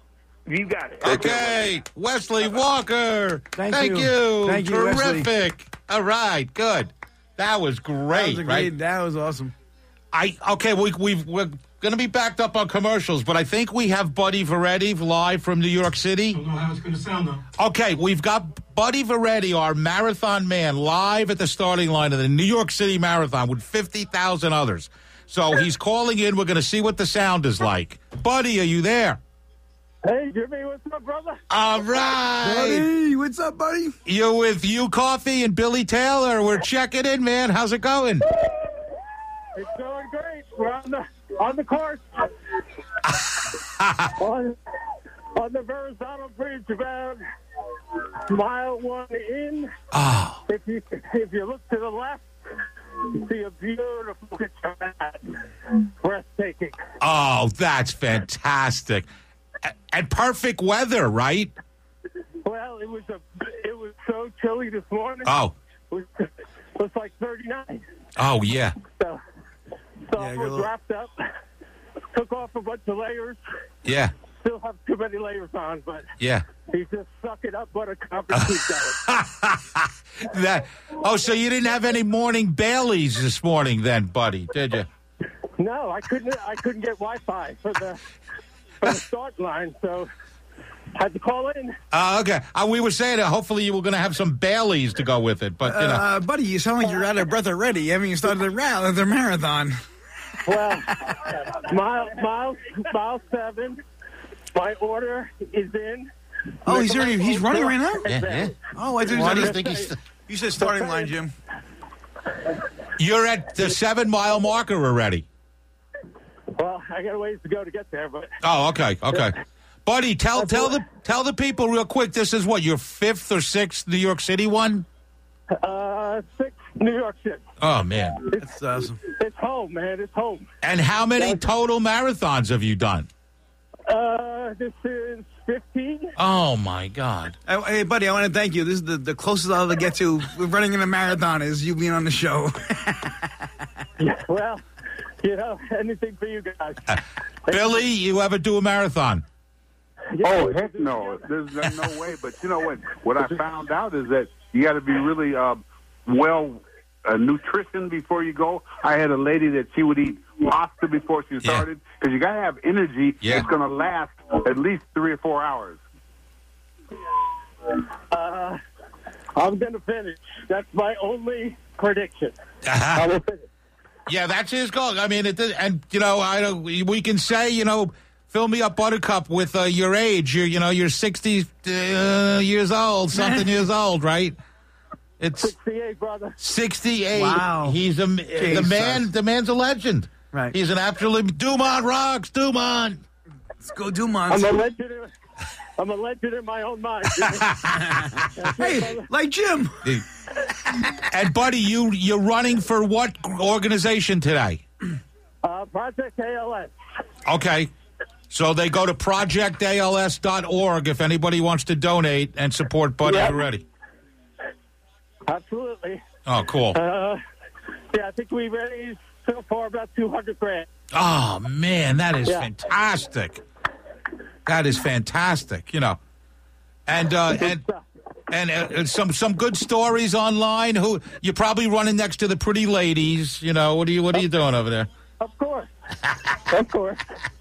You got it. Okay, Wesley Walker. Thank Thank you. you. Thank you, Wesley. Terrific. All right, good. That was great. That was a right? great. That was awesome. I okay. We we've, we're going to be backed up on commercials, but I think we have Buddy Veretti live from New York City. Don't know how it's going to sound, though. Okay, we've got Buddy Veretti, our marathon man, live at the starting line of the New York City Marathon with fifty thousand others. So he's calling in. We're going to see what the sound is like. Buddy, are you there? Hey, Jimmy, what's up, brother? All right. Buddy, what's up, buddy? You're with You Coffee and Billy Taylor. We're checking in, man. How's it going? It's going great. We're on the on the course. on, on the Verrazano Bridge, about Mile one in. Oh, If you if you look to the left, you see a beautiful picture of that. Breathtaking. oh, that's fantastic. A- And perfect weather, right? Well, it was a it was so chilly this morning. Oh, It was, it was like thirty-nine. oh, yeah. So, so Yeah, I you're a was little- wrapped up. Took off a bunch of layers. Yeah, Still have too many layers on, but yeah. he just suck it up, buttercup, and keep going. That. Oh, so you didn't have any morning Baileys this morning, then, buddy? Did you? No, I couldn't. I couldn't get Wi-Fi for the for the start line, so had to call in. Oh, okay. Uh, we were saying that hopefully you were going to have some Baileys to go with it, but you know. Uh, buddy, you sound like you're out of breath already. Haven't you started the, ra- the marathon? Well, mile mile mile seven. My order is in. Oh, he's already he's running right now. Yeah, yeah. Oh, I thought Why do you you said think he's? you said starting line, Jim. You're at the seven mile marker already. Well, I got a ways to go to get there, but Oh, okay, okay. Buddy, tell tell the tell the people real quick. This is what your fifth or sixth New York City one. uh, six New York City. Oh man! That's awesome. It's home, man. It's home. And how many total marathons have you done? Uh, this is fifteen. Oh my God! Uh, Hey, buddy, I want to thank you. This is the, the closest I'll ever get to running in a marathon is you being on the show. Well, you know, anything for you guys. Billy, you ever do a marathon? Oh, heck no. There's no no way. But you know what? What I found out is that you got to be really uh, well uh, nutrition before you go. I had a lady that she would eat pasta before she started because you got to have energy. Yeah. It's going to last at least three or four hours. Uh, I'm going to finish. That's my only prediction. I Uh-huh. will finish. Yeah, that's his goal. I mean, it, and you know, I don't. We can say, you know, fill me up, Buttercup, with uh, your age. You're, you know, you're sixty uh, years old, something years old, right? It's sixty-eight, brother. sixty-eight. Wow. He's a the Jesus. man. The man's a legend. Right. He's an absolute Dumont rocks. Dumont. Let's go do I'm Monty. a legend. In, I'm a legend in my own mind. Jimmy. That's it, Hey, brother. like Jim. And buddy, you you're running for what organization today? Uh, Project A L S. Okay. So they go to project A L S dot org if anybody wants to donate and support Buddy Yep. already. Absolutely. Oh, cool. Uh, yeah, I think we raised so far about two hundred grand. Oh, man, that is Yeah. fantastic. That is fantastic, you know. And uh, and stuff. and uh, some some good stories online. Who you're probably running next to the pretty ladies, you know. What are you what are you doing over there? Of course. Of course.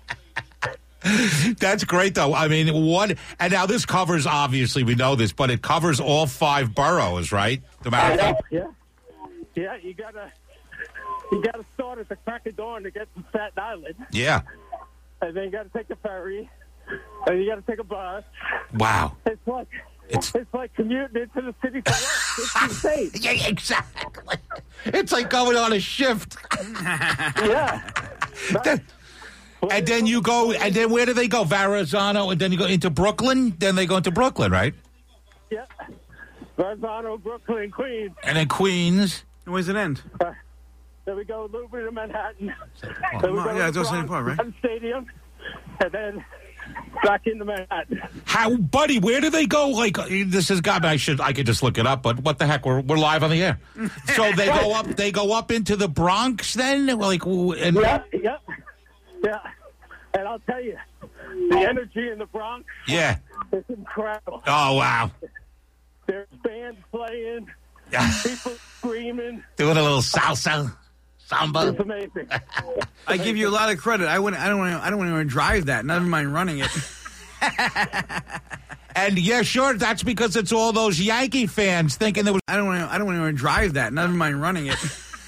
That's great, though. I mean, what? And now this covers, obviously, we know this, but it covers all five boroughs, right? The marathon. Yeah. Yeah, you gotta you gotta start at the crack of dawn to get to Staten Island. Yeah. And then you gotta take a ferry. And you gotta take a bus. Wow. It's like It's- it's, like commuting into the city for work. It's insane. Yeah, exactly. It's like going on a shift. Yeah. Then- and then you go, and then where do they go? Verrazano, and then you go into Brooklyn. Then they go into Brooklyn, right? Yeah. Verrazano, Brooklyn, Queens. And then Queens. Where's it end? Uh, then we go a little bit to Manhattan. Oh, Then we go yeah, to it's all Central Bronx, Park, right? Manhattan Stadium. And then back into Manhattan. How, buddy? Where do they go? Like uh, this has got. I should. I could just look it up. But what the heck? We're we're live on the air. So they go up. They go up into the Bronx. Then, like, and Yeah, yeah, yeah. And I'll tell you, the energy in the Bronx yeah. is incredible. Oh wow. There's bands playing, Yeah. people screaming. Doing a little salsa, samba. It's amazing. I give you a lot of credit. I wouldn't. I don't want. I don't want to drive that. Never mind running it. And yeah, sure. That's because it's all those Yankee fans thinking there was. I don't want. I don't want to drive that. Never mind running it.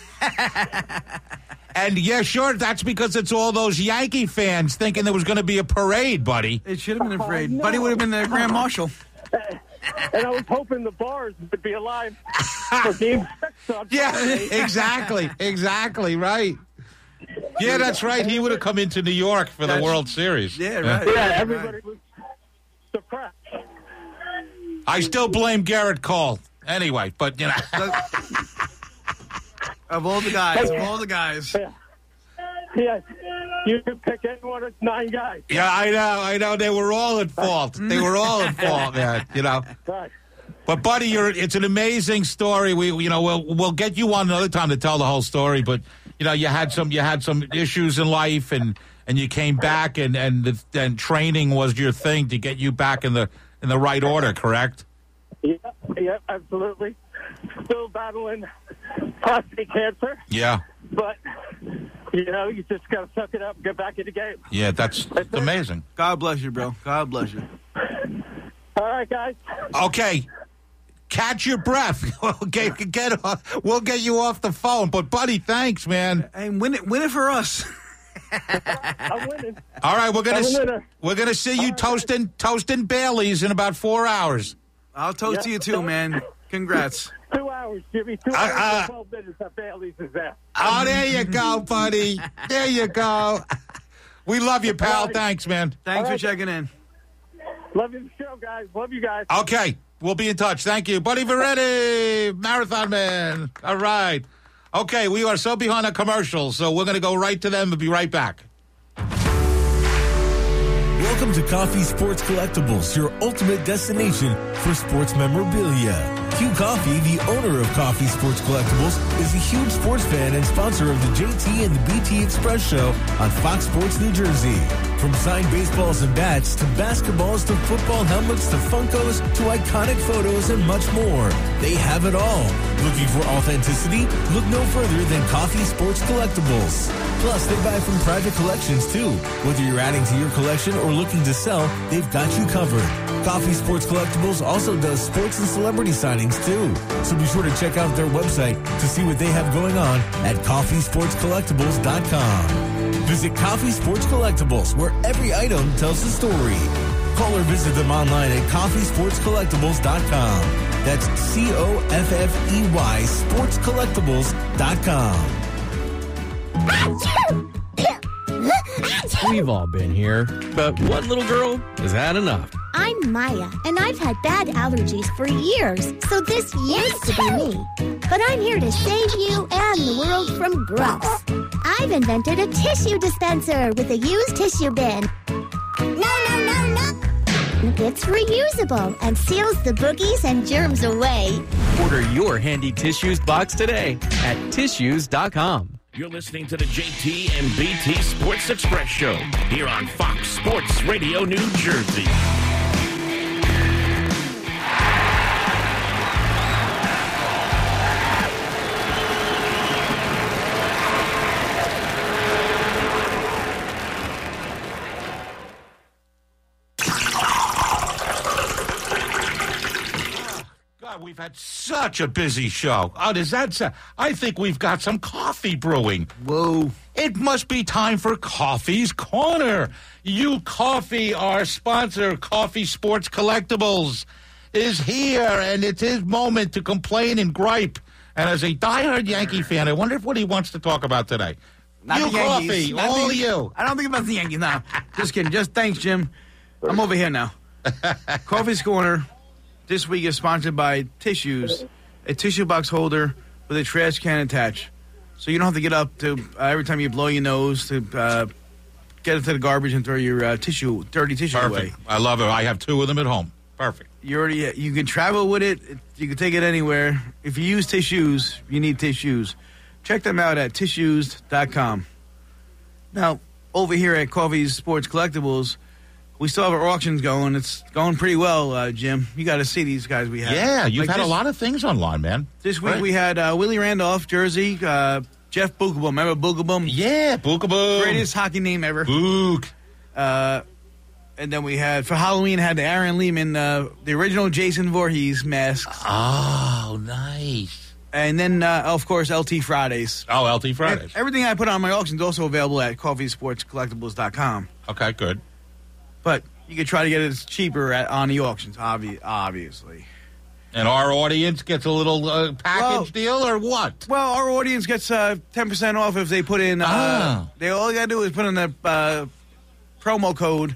And yeah, sure. That's because it's all those Yankee fans thinking there was going to be a parade, buddy. It should have been a parade. Oh, no. Buddy would have been the Grand Marshal. And I was hoping the bars would be alive for game six on Yeah, Friday. exactly, exactly, right. Yeah, that's right. He would have come into New York for the That's- World Series. Yeah, right. Yeah, everybody was depressed. I still blame Garrett Cole. Anyway, but, you know. Of all the guys, of all the guys. Yeah. Yeah. You could pick any one of nine guys. Yeah, I know, I know. They were all at fault. They were all at fault, man, you know. Right. But, buddy, you're, it's an amazing story. We, you know, we'll we'll get you on another time to tell the whole story. But, you know, you had some you had some issues in life, and, and you came back, and and the, and training was your thing to get you back in the in the right order. Correct? Yeah, yeah, absolutely. Still battling prostate cancer. Yeah. But you know, you just got to suck it up and get back in the game. Yeah, that's, that's amazing. God bless you, bro. God bless you. All right, guys. Okay. Catch your breath. Okay, get off, we'll get you off the phone. But, buddy, thanks, man. Hey, win it, win it for us. I'm winning. All right, we're gonna I'm a s- winner. we're gonna see you All right. toasting toasting Baileys in about four hours. I'll toast Yeah. to you too, man. Congrats. Two hours, Jimmy. Two Uh, hours uh, and twelve minutes at Bailey's is there. Oh, there you go, buddy. There you go. We love you, pal. Thanks, man. Thanks All for right. checking in. Love you, the show, guys. Love you guys. Okay, we'll be in touch. Thank you, Buddy Veretti, Marathon Man. All right. Okay, we are so behind on commercials, so we're going to go right to them and be right back. Welcome to Coffee Sports Collectibles, your ultimate destination for sports memorabilia. Q Coffee, the owner of Coffee Sports Collectibles, is a huge sports fan and sponsor of the J T and the B T Express show on Fox Sports New Jersey. From signed baseballs and bats to basketballs to football helmets to Funkos to iconic photos and much more, they have it all. Looking for authenticity? Look no further than Coffee Sports Collectibles. Plus, they buy from private collections too. Whether you're adding to your collection or looking to sell, they've got you covered. Coffee Sports Collectibles also does sports and celebrity signings too. So be sure to check out their website to see what they have going on at coffee sports collectibles dot com. Visit Coffee Sports Collectibles, where every item tells a story. Call or visit them online at coffee sports collectibles dot com. That's C O F F E Y sports collectibles dot com. We've all been here, but one little girl has had enough. I'm Maya, and I've had bad allergies for years, so this used to be me. But I'm here to save you and the world from gross. I've invented a tissue dispenser with a used tissue bin. No, no, no, no! It's reusable and seals the boogies and germs away. Order your handy tissues box today at tissues dot com. You're listening to the J T and B T Sports Express Show here on Fox Sports Radio New Jersey. God, we've had such a busy show. Oh, does that sound? I think we've got some coffee brewing. Whoa. It must be time for Coffee's Corner. You Coffee, our sponsor, Coffee Sports Collectibles, is here, and it's his moment to complain and gripe. And as a diehard Yankee fan, I wonder if what he wants to talk about today. Not you the Yankees. Coffee, Not all the- you. I don't think about the Yankees now. Just kidding. Just thanks, Jim. I'm over here now. Coffee's Corner this week is sponsored by Tissues, a tissue box holder with a trash can attached. So you don't have to get up to uh, every time you blow your nose to uh, get it to the garbage and throw your uh, tissue, dirty tissue away. Perfect. I love it. I have two of them at home. Perfect. You already you can travel with it. it. You can take it anywhere. If you use tissues, you need tissues. Check them out at tissues dot com. Now, over here at Coffee's Sports Collectibles, we still have our auctions going. It's going pretty well, uh, Jim. You got to see these guys we have. Yeah, you've Like had this, a lot of things online, man. This week Right. we had uh, Willie Randolph, Jersey, uh, Jeff Bookable. Remember Bookable? Yeah, Bookaboo. Greatest hockey name ever. Book. Uh, and then we had, for Halloween, had the Aaron Lehman, uh, the original Jason Voorhees masks. Oh, nice. And then, uh, of course, L T Fridays. Oh, L T Fridays. And everything I put on my auction is also available at coffee sports collectibles dot com. Okay, good. But you can try to get it cheaper at, on the auctions, obvi- obviously. And our audience gets a little uh, package Well- deal, or what? Well, our audience gets uh, ten percent off if they put in, uh, Ah. they all you got to do is put in the uh, promo code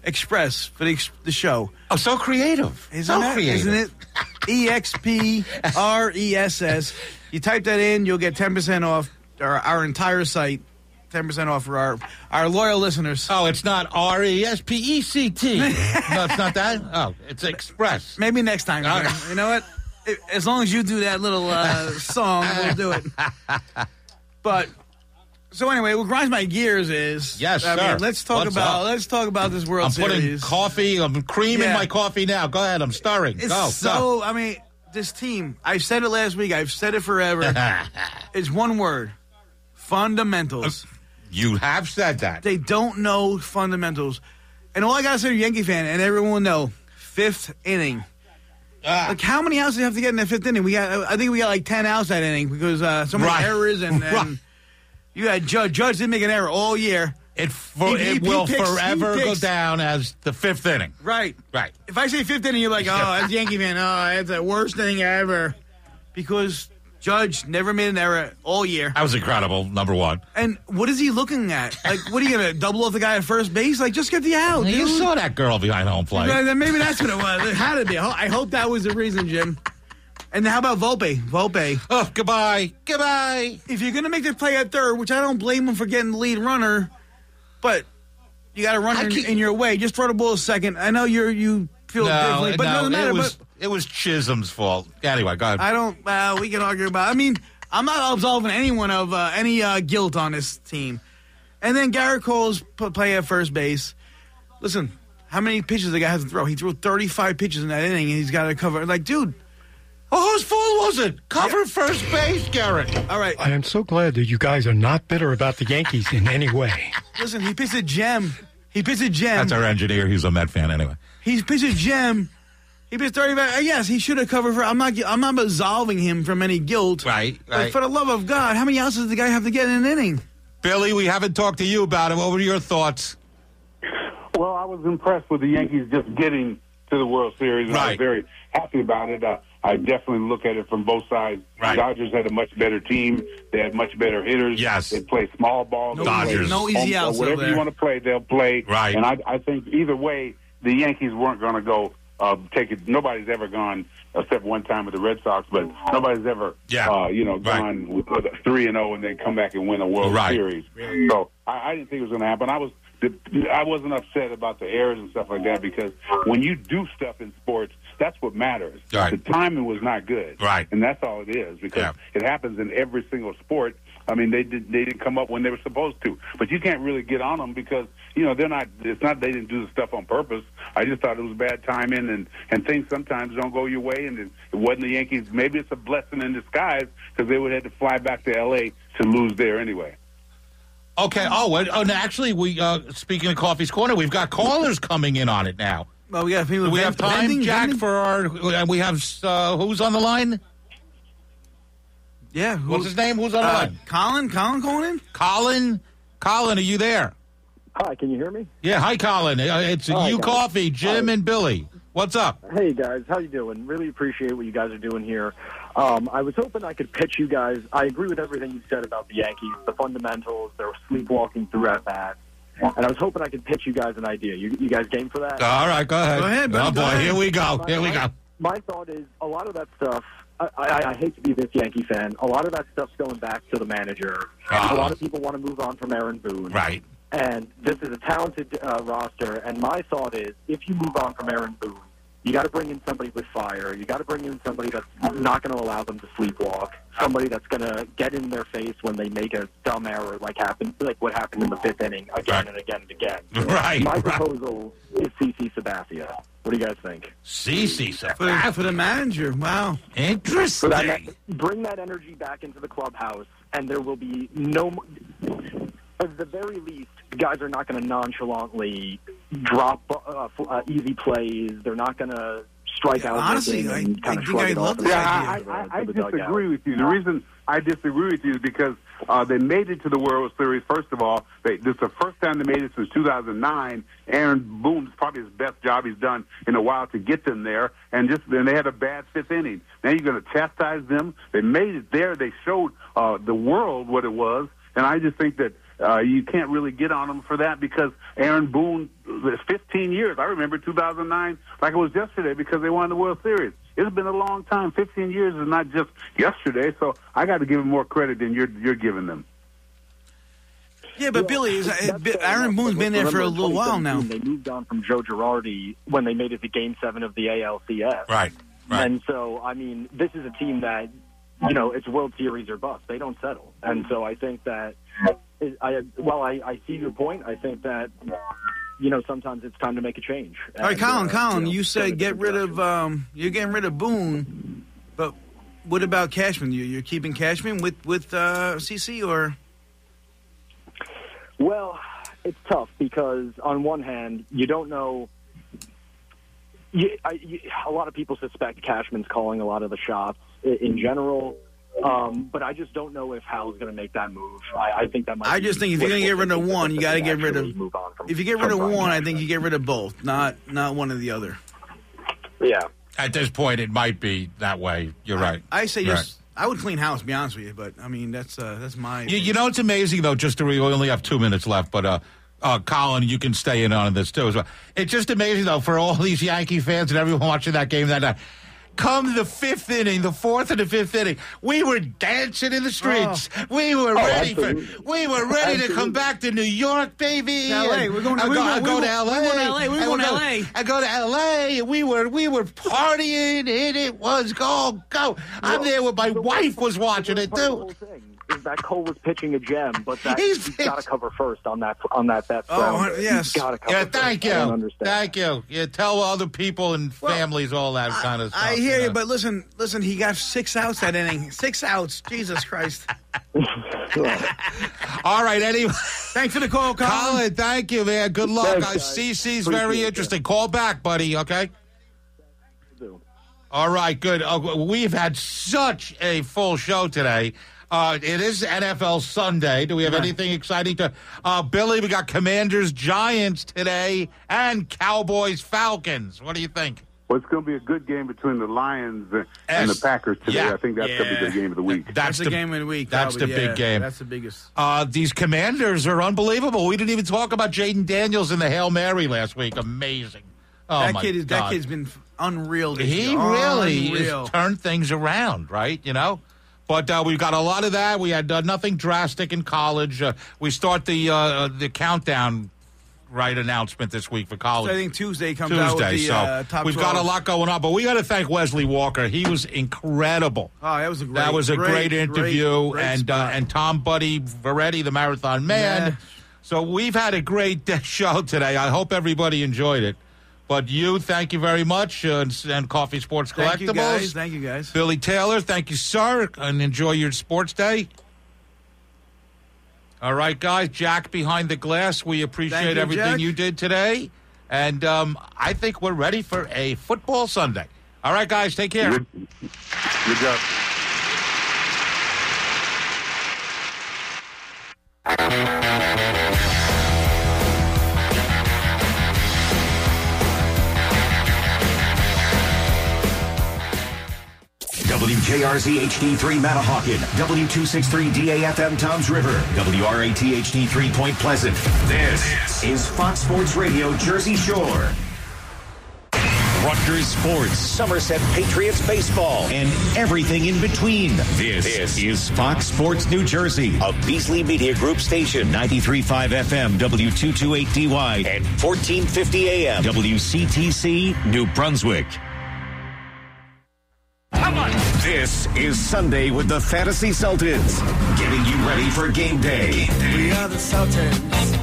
Express for the, the show. Oh, so creative. Isn't so that, creative. Isn't it? E X P R E S S. You type that in, you'll get ten percent off our, our entire site. ten percent off for our, our loyal listeners. Oh, it's not R E S P E C T. No, it's not that? Oh, it's Express. Maybe next time. Okay. Jim. You know what? As long as you do that little uh, song, we'll do it. But so anyway, what grinds my gears is Yes, I sir. mean, let's talk What's about up? let's talk about this World I'm Series. putting coffee, I'm creaming Yeah. my coffee now. Go ahead, I'm stirring. It's go, so I mean, this team. I said it last week. I've said it forever. go. It's one word: fundamentals. You have said that. They don't know fundamentals, and all I gotta say to a Yankee fan, and everyone will know, fifth inning. Ah. Like, how many outs do you have to get in that fifth inning? We got, I think we got like ten outs that inning because uh, so many Right. errors and, and Right. you had Judge. Judge didn't make an error all year. It, for, He- he- it he will picks- he forever go picks- down as the fifth inning. Right. Right. If I say fifth inning, you're like, oh, that's a Yankee fan. Oh, that's the worst inning ever. Because Judge never made an error all year. That was incredible, number one. And what is he looking at? Like, what are you going to double off the guy at first base? Like, just get the out. You dude. saw that girl behind home plate. Right, then maybe that's what it was. It had to be. I ho- I hope that was the reason, Jim. And how about Volpe? Volpe. Oh, goodbye. Goodbye. If you're going to make the play at third, which I don't blame him for getting the lead runner, but you got a runner I in, keep- in your way. Just throw the ball a second. I know you're you feel differently, but it doesn't matter. it was, But it was Chisholm's fault. Anyway, go ahead. I don't. Uh, we can argue about. I mean, I'm not absolving anyone of uh, any uh, guilt on this team. And then Garrett Cole's p- play at first base. Listen, how many pitches the guy has to throw? He threw thirty-five pitches in that inning, and he's got to cover. Like, dude. Oh, whose fault was it? Cover first base, Garrett. All right. I am so glad that you guys are not bitter about the Yankees in any way. Listen, he pitched a gem. He pitched a gem. That's our engineer. He's a Met fan anyway. He's pitched a gem. He pitched thirty-five. Yes, he should have covered for. I'm not. I'm not absolving him from any guilt. Right, But right. for the love of God, how many outs does the guy have to get in an inning? Billy, we haven't talked to you about it. What were your thoughts? Well, I was impressed with the Yankees just getting to the World Series, and I Right. was very happy about it. Uh, I definitely look at it from both sides. Right. Dodgers had a much better team. They had much better hitters. Yes. They play small ball. No They play Dodgers. no easy home- outs Whatever over there. you want to play, they'll play. Right. And I, I think either way, the Yankees weren't going to go uh, take it. Nobody's ever gone, except one time with the Red Sox, but nobody's ever, Yeah. uh, you know, Right. gone with a three and zero and then come back and win a World Right. Series. So I, I didn't think it was going to happen. I was. I wasn't upset about the errors and stuff like that because when you do stuff in sports, that's what matters. Right. The timing was not good, Right. and that's all it is because Yeah. it happens in every single sport. I mean, they did they didn't come up when they were supposed to, but you can't really get on them because you know they're not. It's not they didn't do the stuff on purpose. I just thought it was bad timing, and and things sometimes don't go your way. And it, it wasn't the Yankees. Maybe it's a blessing in disguise because they would have had to fly back to L A to lose there anyway. Okay. Oh, what- oh, and actually, we uh, speaking of Coffee's Corner, we've got callers coming in on it now. Well, we got people. Do we have time, vending, Jack, vending? for our? And we have uh, who's on the line? Yeah. Who, What's his name? Who's on the uh, line? Colin. Colin calling in. Colin. Colin, are you there? Hi, can you hear me? Yeah. Hi, Colin. Uh, It's Hi, you, guys. Coffee, Jim, Hi. and Billy. What's up? Hey guys, how you doing? Really appreciate what you guys are doing here. Um, I was hoping I could pitch you guys. I agree with everything you said about the Yankees, the fundamentals. They're sleepwalking through at bats, and I was hoping I could pitch you guys an idea. You, you guys game for that? All right, go ahead. Go ahead, buddy, Oh go boy, ahead. here we go. My- Here we my- go. My thought is a lot of that stuff. I, I, I hate to be this Yankee fan. A lot of that stuff's going back to the manager. Uh-huh. A lot of people want to move on from Aaron Boone. Right. And this is a talented uh, roster. And my thought is, if you move on from Aaron Boone, you got to bring in somebody with fire. You got to bring in somebody that's not going to allow them to sleepwalk. Somebody that's going to get in their face when they make a dumb error, like happened, like what happened in the fifth inning, again Right. and again and again. Right. My right. proposal is C C Sabathia. What do you guys think? Cece For the, for the manager. Wow. Interesting. So that, bring that energy back into the clubhouse, and there will be no. mo- At the very least, guys are not going to nonchalantly drop uh, f- uh, easy plays. They're not going to strike Yeah, out. honestly, and I- kind I of think shrug I it love off this and Yeah, go I, to the- I, I to the dugout. disagree with you. The reason I disagree with you is because uh, they made it to the World Series. First of all, they, this is the first time they made it since two thousand nine. Aaron Boone's probably his best job he's done in a while to get them there, and just then they had a bad fifth inning. Now you're going to chastise them. They made it there. They showed uh, the world what it was, and I just think that uh, you can't really get on him for that because Aaron Boone, fifteen years. I remember two thousand nine like it was yesterday because they won the World Series. It's been a long time. fifteen years is not just yesterday, so I got to give him more credit than you're you're giving them. Yeah, but Yeah, Billy, is, that's uh, fair Aaron enough, Boone's but been there for a remember, little while now. They moved on from Joe Girardi when they made it to Game Seven of the A L C S. Right, right. And so, I mean, this is a team that, you know, it's World Series or bust. They don't settle. And so I think that, I while I, I see your point, I think that, you know, sometimes it's time to make a change. All right, And, Colin, uh, Colin, you know, you go said in a get different rid of, um, you're getting rid of Boone, but what about Cashman? You, you're keeping Cashman with, with uh, C C or? Well, it's tough because on one hand, you don't know. You, I, you, a lot of people suspect Cashman's calling a lot of the shots in, in general, um, but I just don't know if Hal's going to make that move. I, I think that might. I be just think if you're going to get rid of one, you got to get rid of. move on from, If you get rid of from one, Brian I think you get rid of both, not not one or the other. Cashman. Yeah. At this point, it might be that way. You're right. I say You're just. I would clean house, to be honest with you, but I mean that's uh, that's my. You, you know, it's amazing though. Just to we only have two minutes left, but uh, uh, Colin, you can stay in on this too as well. It's just amazing though for all these Yankee fans and everyone watching that game that night. Come the fifth inning, the fourth and the fifth inning, we were dancing in the streets. Oh. We were oh, ready absolutely. for. We were ready absolutely. to come back to New York, baby. L A. We're going to I we're go, going, I go we're, to L A. We're going to L A. We're I going to go- L A. I go to L A. We were we were partying, and it was go go. I'm Well, there with my the wife worst was part- watching the it worst part of the too. whole thing is that Cole was pitching a gem, but that He's he's pitch- got to cover first on that on that that Oh, ground. yes. He's got to cover Yeah, first. thank you. I don't understand. Thank you. Yeah, tell other people and Well, families all that kind of stuff. I hear you, know. but listen, listen. He got six outs that inning. Six outs. Jesus Christ. All right, anyway. Thanks for the call, Colin. Colin, thank you, man. Good luck. Thanks, Uh, guys. C C's Appreciate very it. interesting. Call back, buddy, okay? All right, good. Uh, we've had such a full show today. Uh, it is N F L Sunday. Do we have Right. anything exciting to... Uh, Billy, we got Commanders, Giants today, and Cowboys, Falcons. What do you think? Well, it's going to be a good game between the Lions and Yes. the Packers today. Yeah. I think that's going to be the game of the week. That's, the, game of the week. That's probably, the yeah. big game. That's the biggest. Uh, these Commanders are unbelievable. We didn't even talk about Jaden Daniels in the Hail Mary last week. Amazing. Oh, that my kid is. God. That kid's been unreal. This He year. really unreal. has turned things around, right? You know? But uh, we've got a lot of that. We had uh, nothing drastic in college. Uh, we start the uh, the countdown right announcement this week for college. So I think Tuesday comes Tuesday, out with the so uh, top we've got a twelve. lot going on. But we got to thank Wesley Walker. He was incredible. Oh, that was a great. That was a great, great interview, great, great and uh, spot. and Tom Buddy Veretti, the marathon man. Yeah. So we've had a great uh, show today. I hope everybody enjoyed it. But you, thank you very much, uh, and, and Coffee Sports Collectibles. Thank you guys. Thank you guys. Billy Taylor, thank you, sir, and enjoy your sports day. All right, guys, Jack behind the glass, we appreciate Thank you, everything Jack. you did today, and um, I think we're ready for a football Sunday. All right, guys, take care. Good, good job. W J R Z H D three Manahawkin, W two sixty-three D A F M Toms River, W R A T H D three Point Pleasant. This is Fox Sports Radio Jersey Shore. Rutgers Sports, Somerset Patriots Baseball, and everything in between. This, this is Fox Sports New Jersey, a Beasley Media Group station, ninety-three point five F M, W two twenty-eight D Y, and fourteen fifty A M, W C T C, New Brunswick. Come on! This is Sunday with the Fantasy Sultans, getting you ready for game day. We are the Sultans.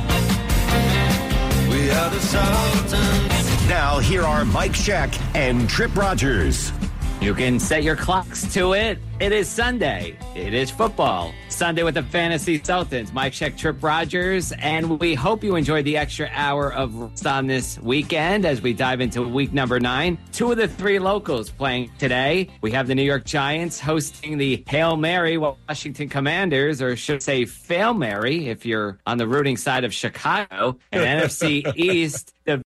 We are the Sultans. Now, here are Mike Shack and Trip Rogers. You can set your clocks to it. It is Sunday. It is football. Sunday with the Fantasy Sultans. Mike Sheck, Trip Rogers, and we hope you enjoyed the extra hour of rest on this weekend as we dive into week number nine. Two of the three locals playing today. We have the New York Giants hosting the Hail Mary Washington Commanders, or should I say Fail Mary if you're on the rooting side of Chicago. And N F C East, the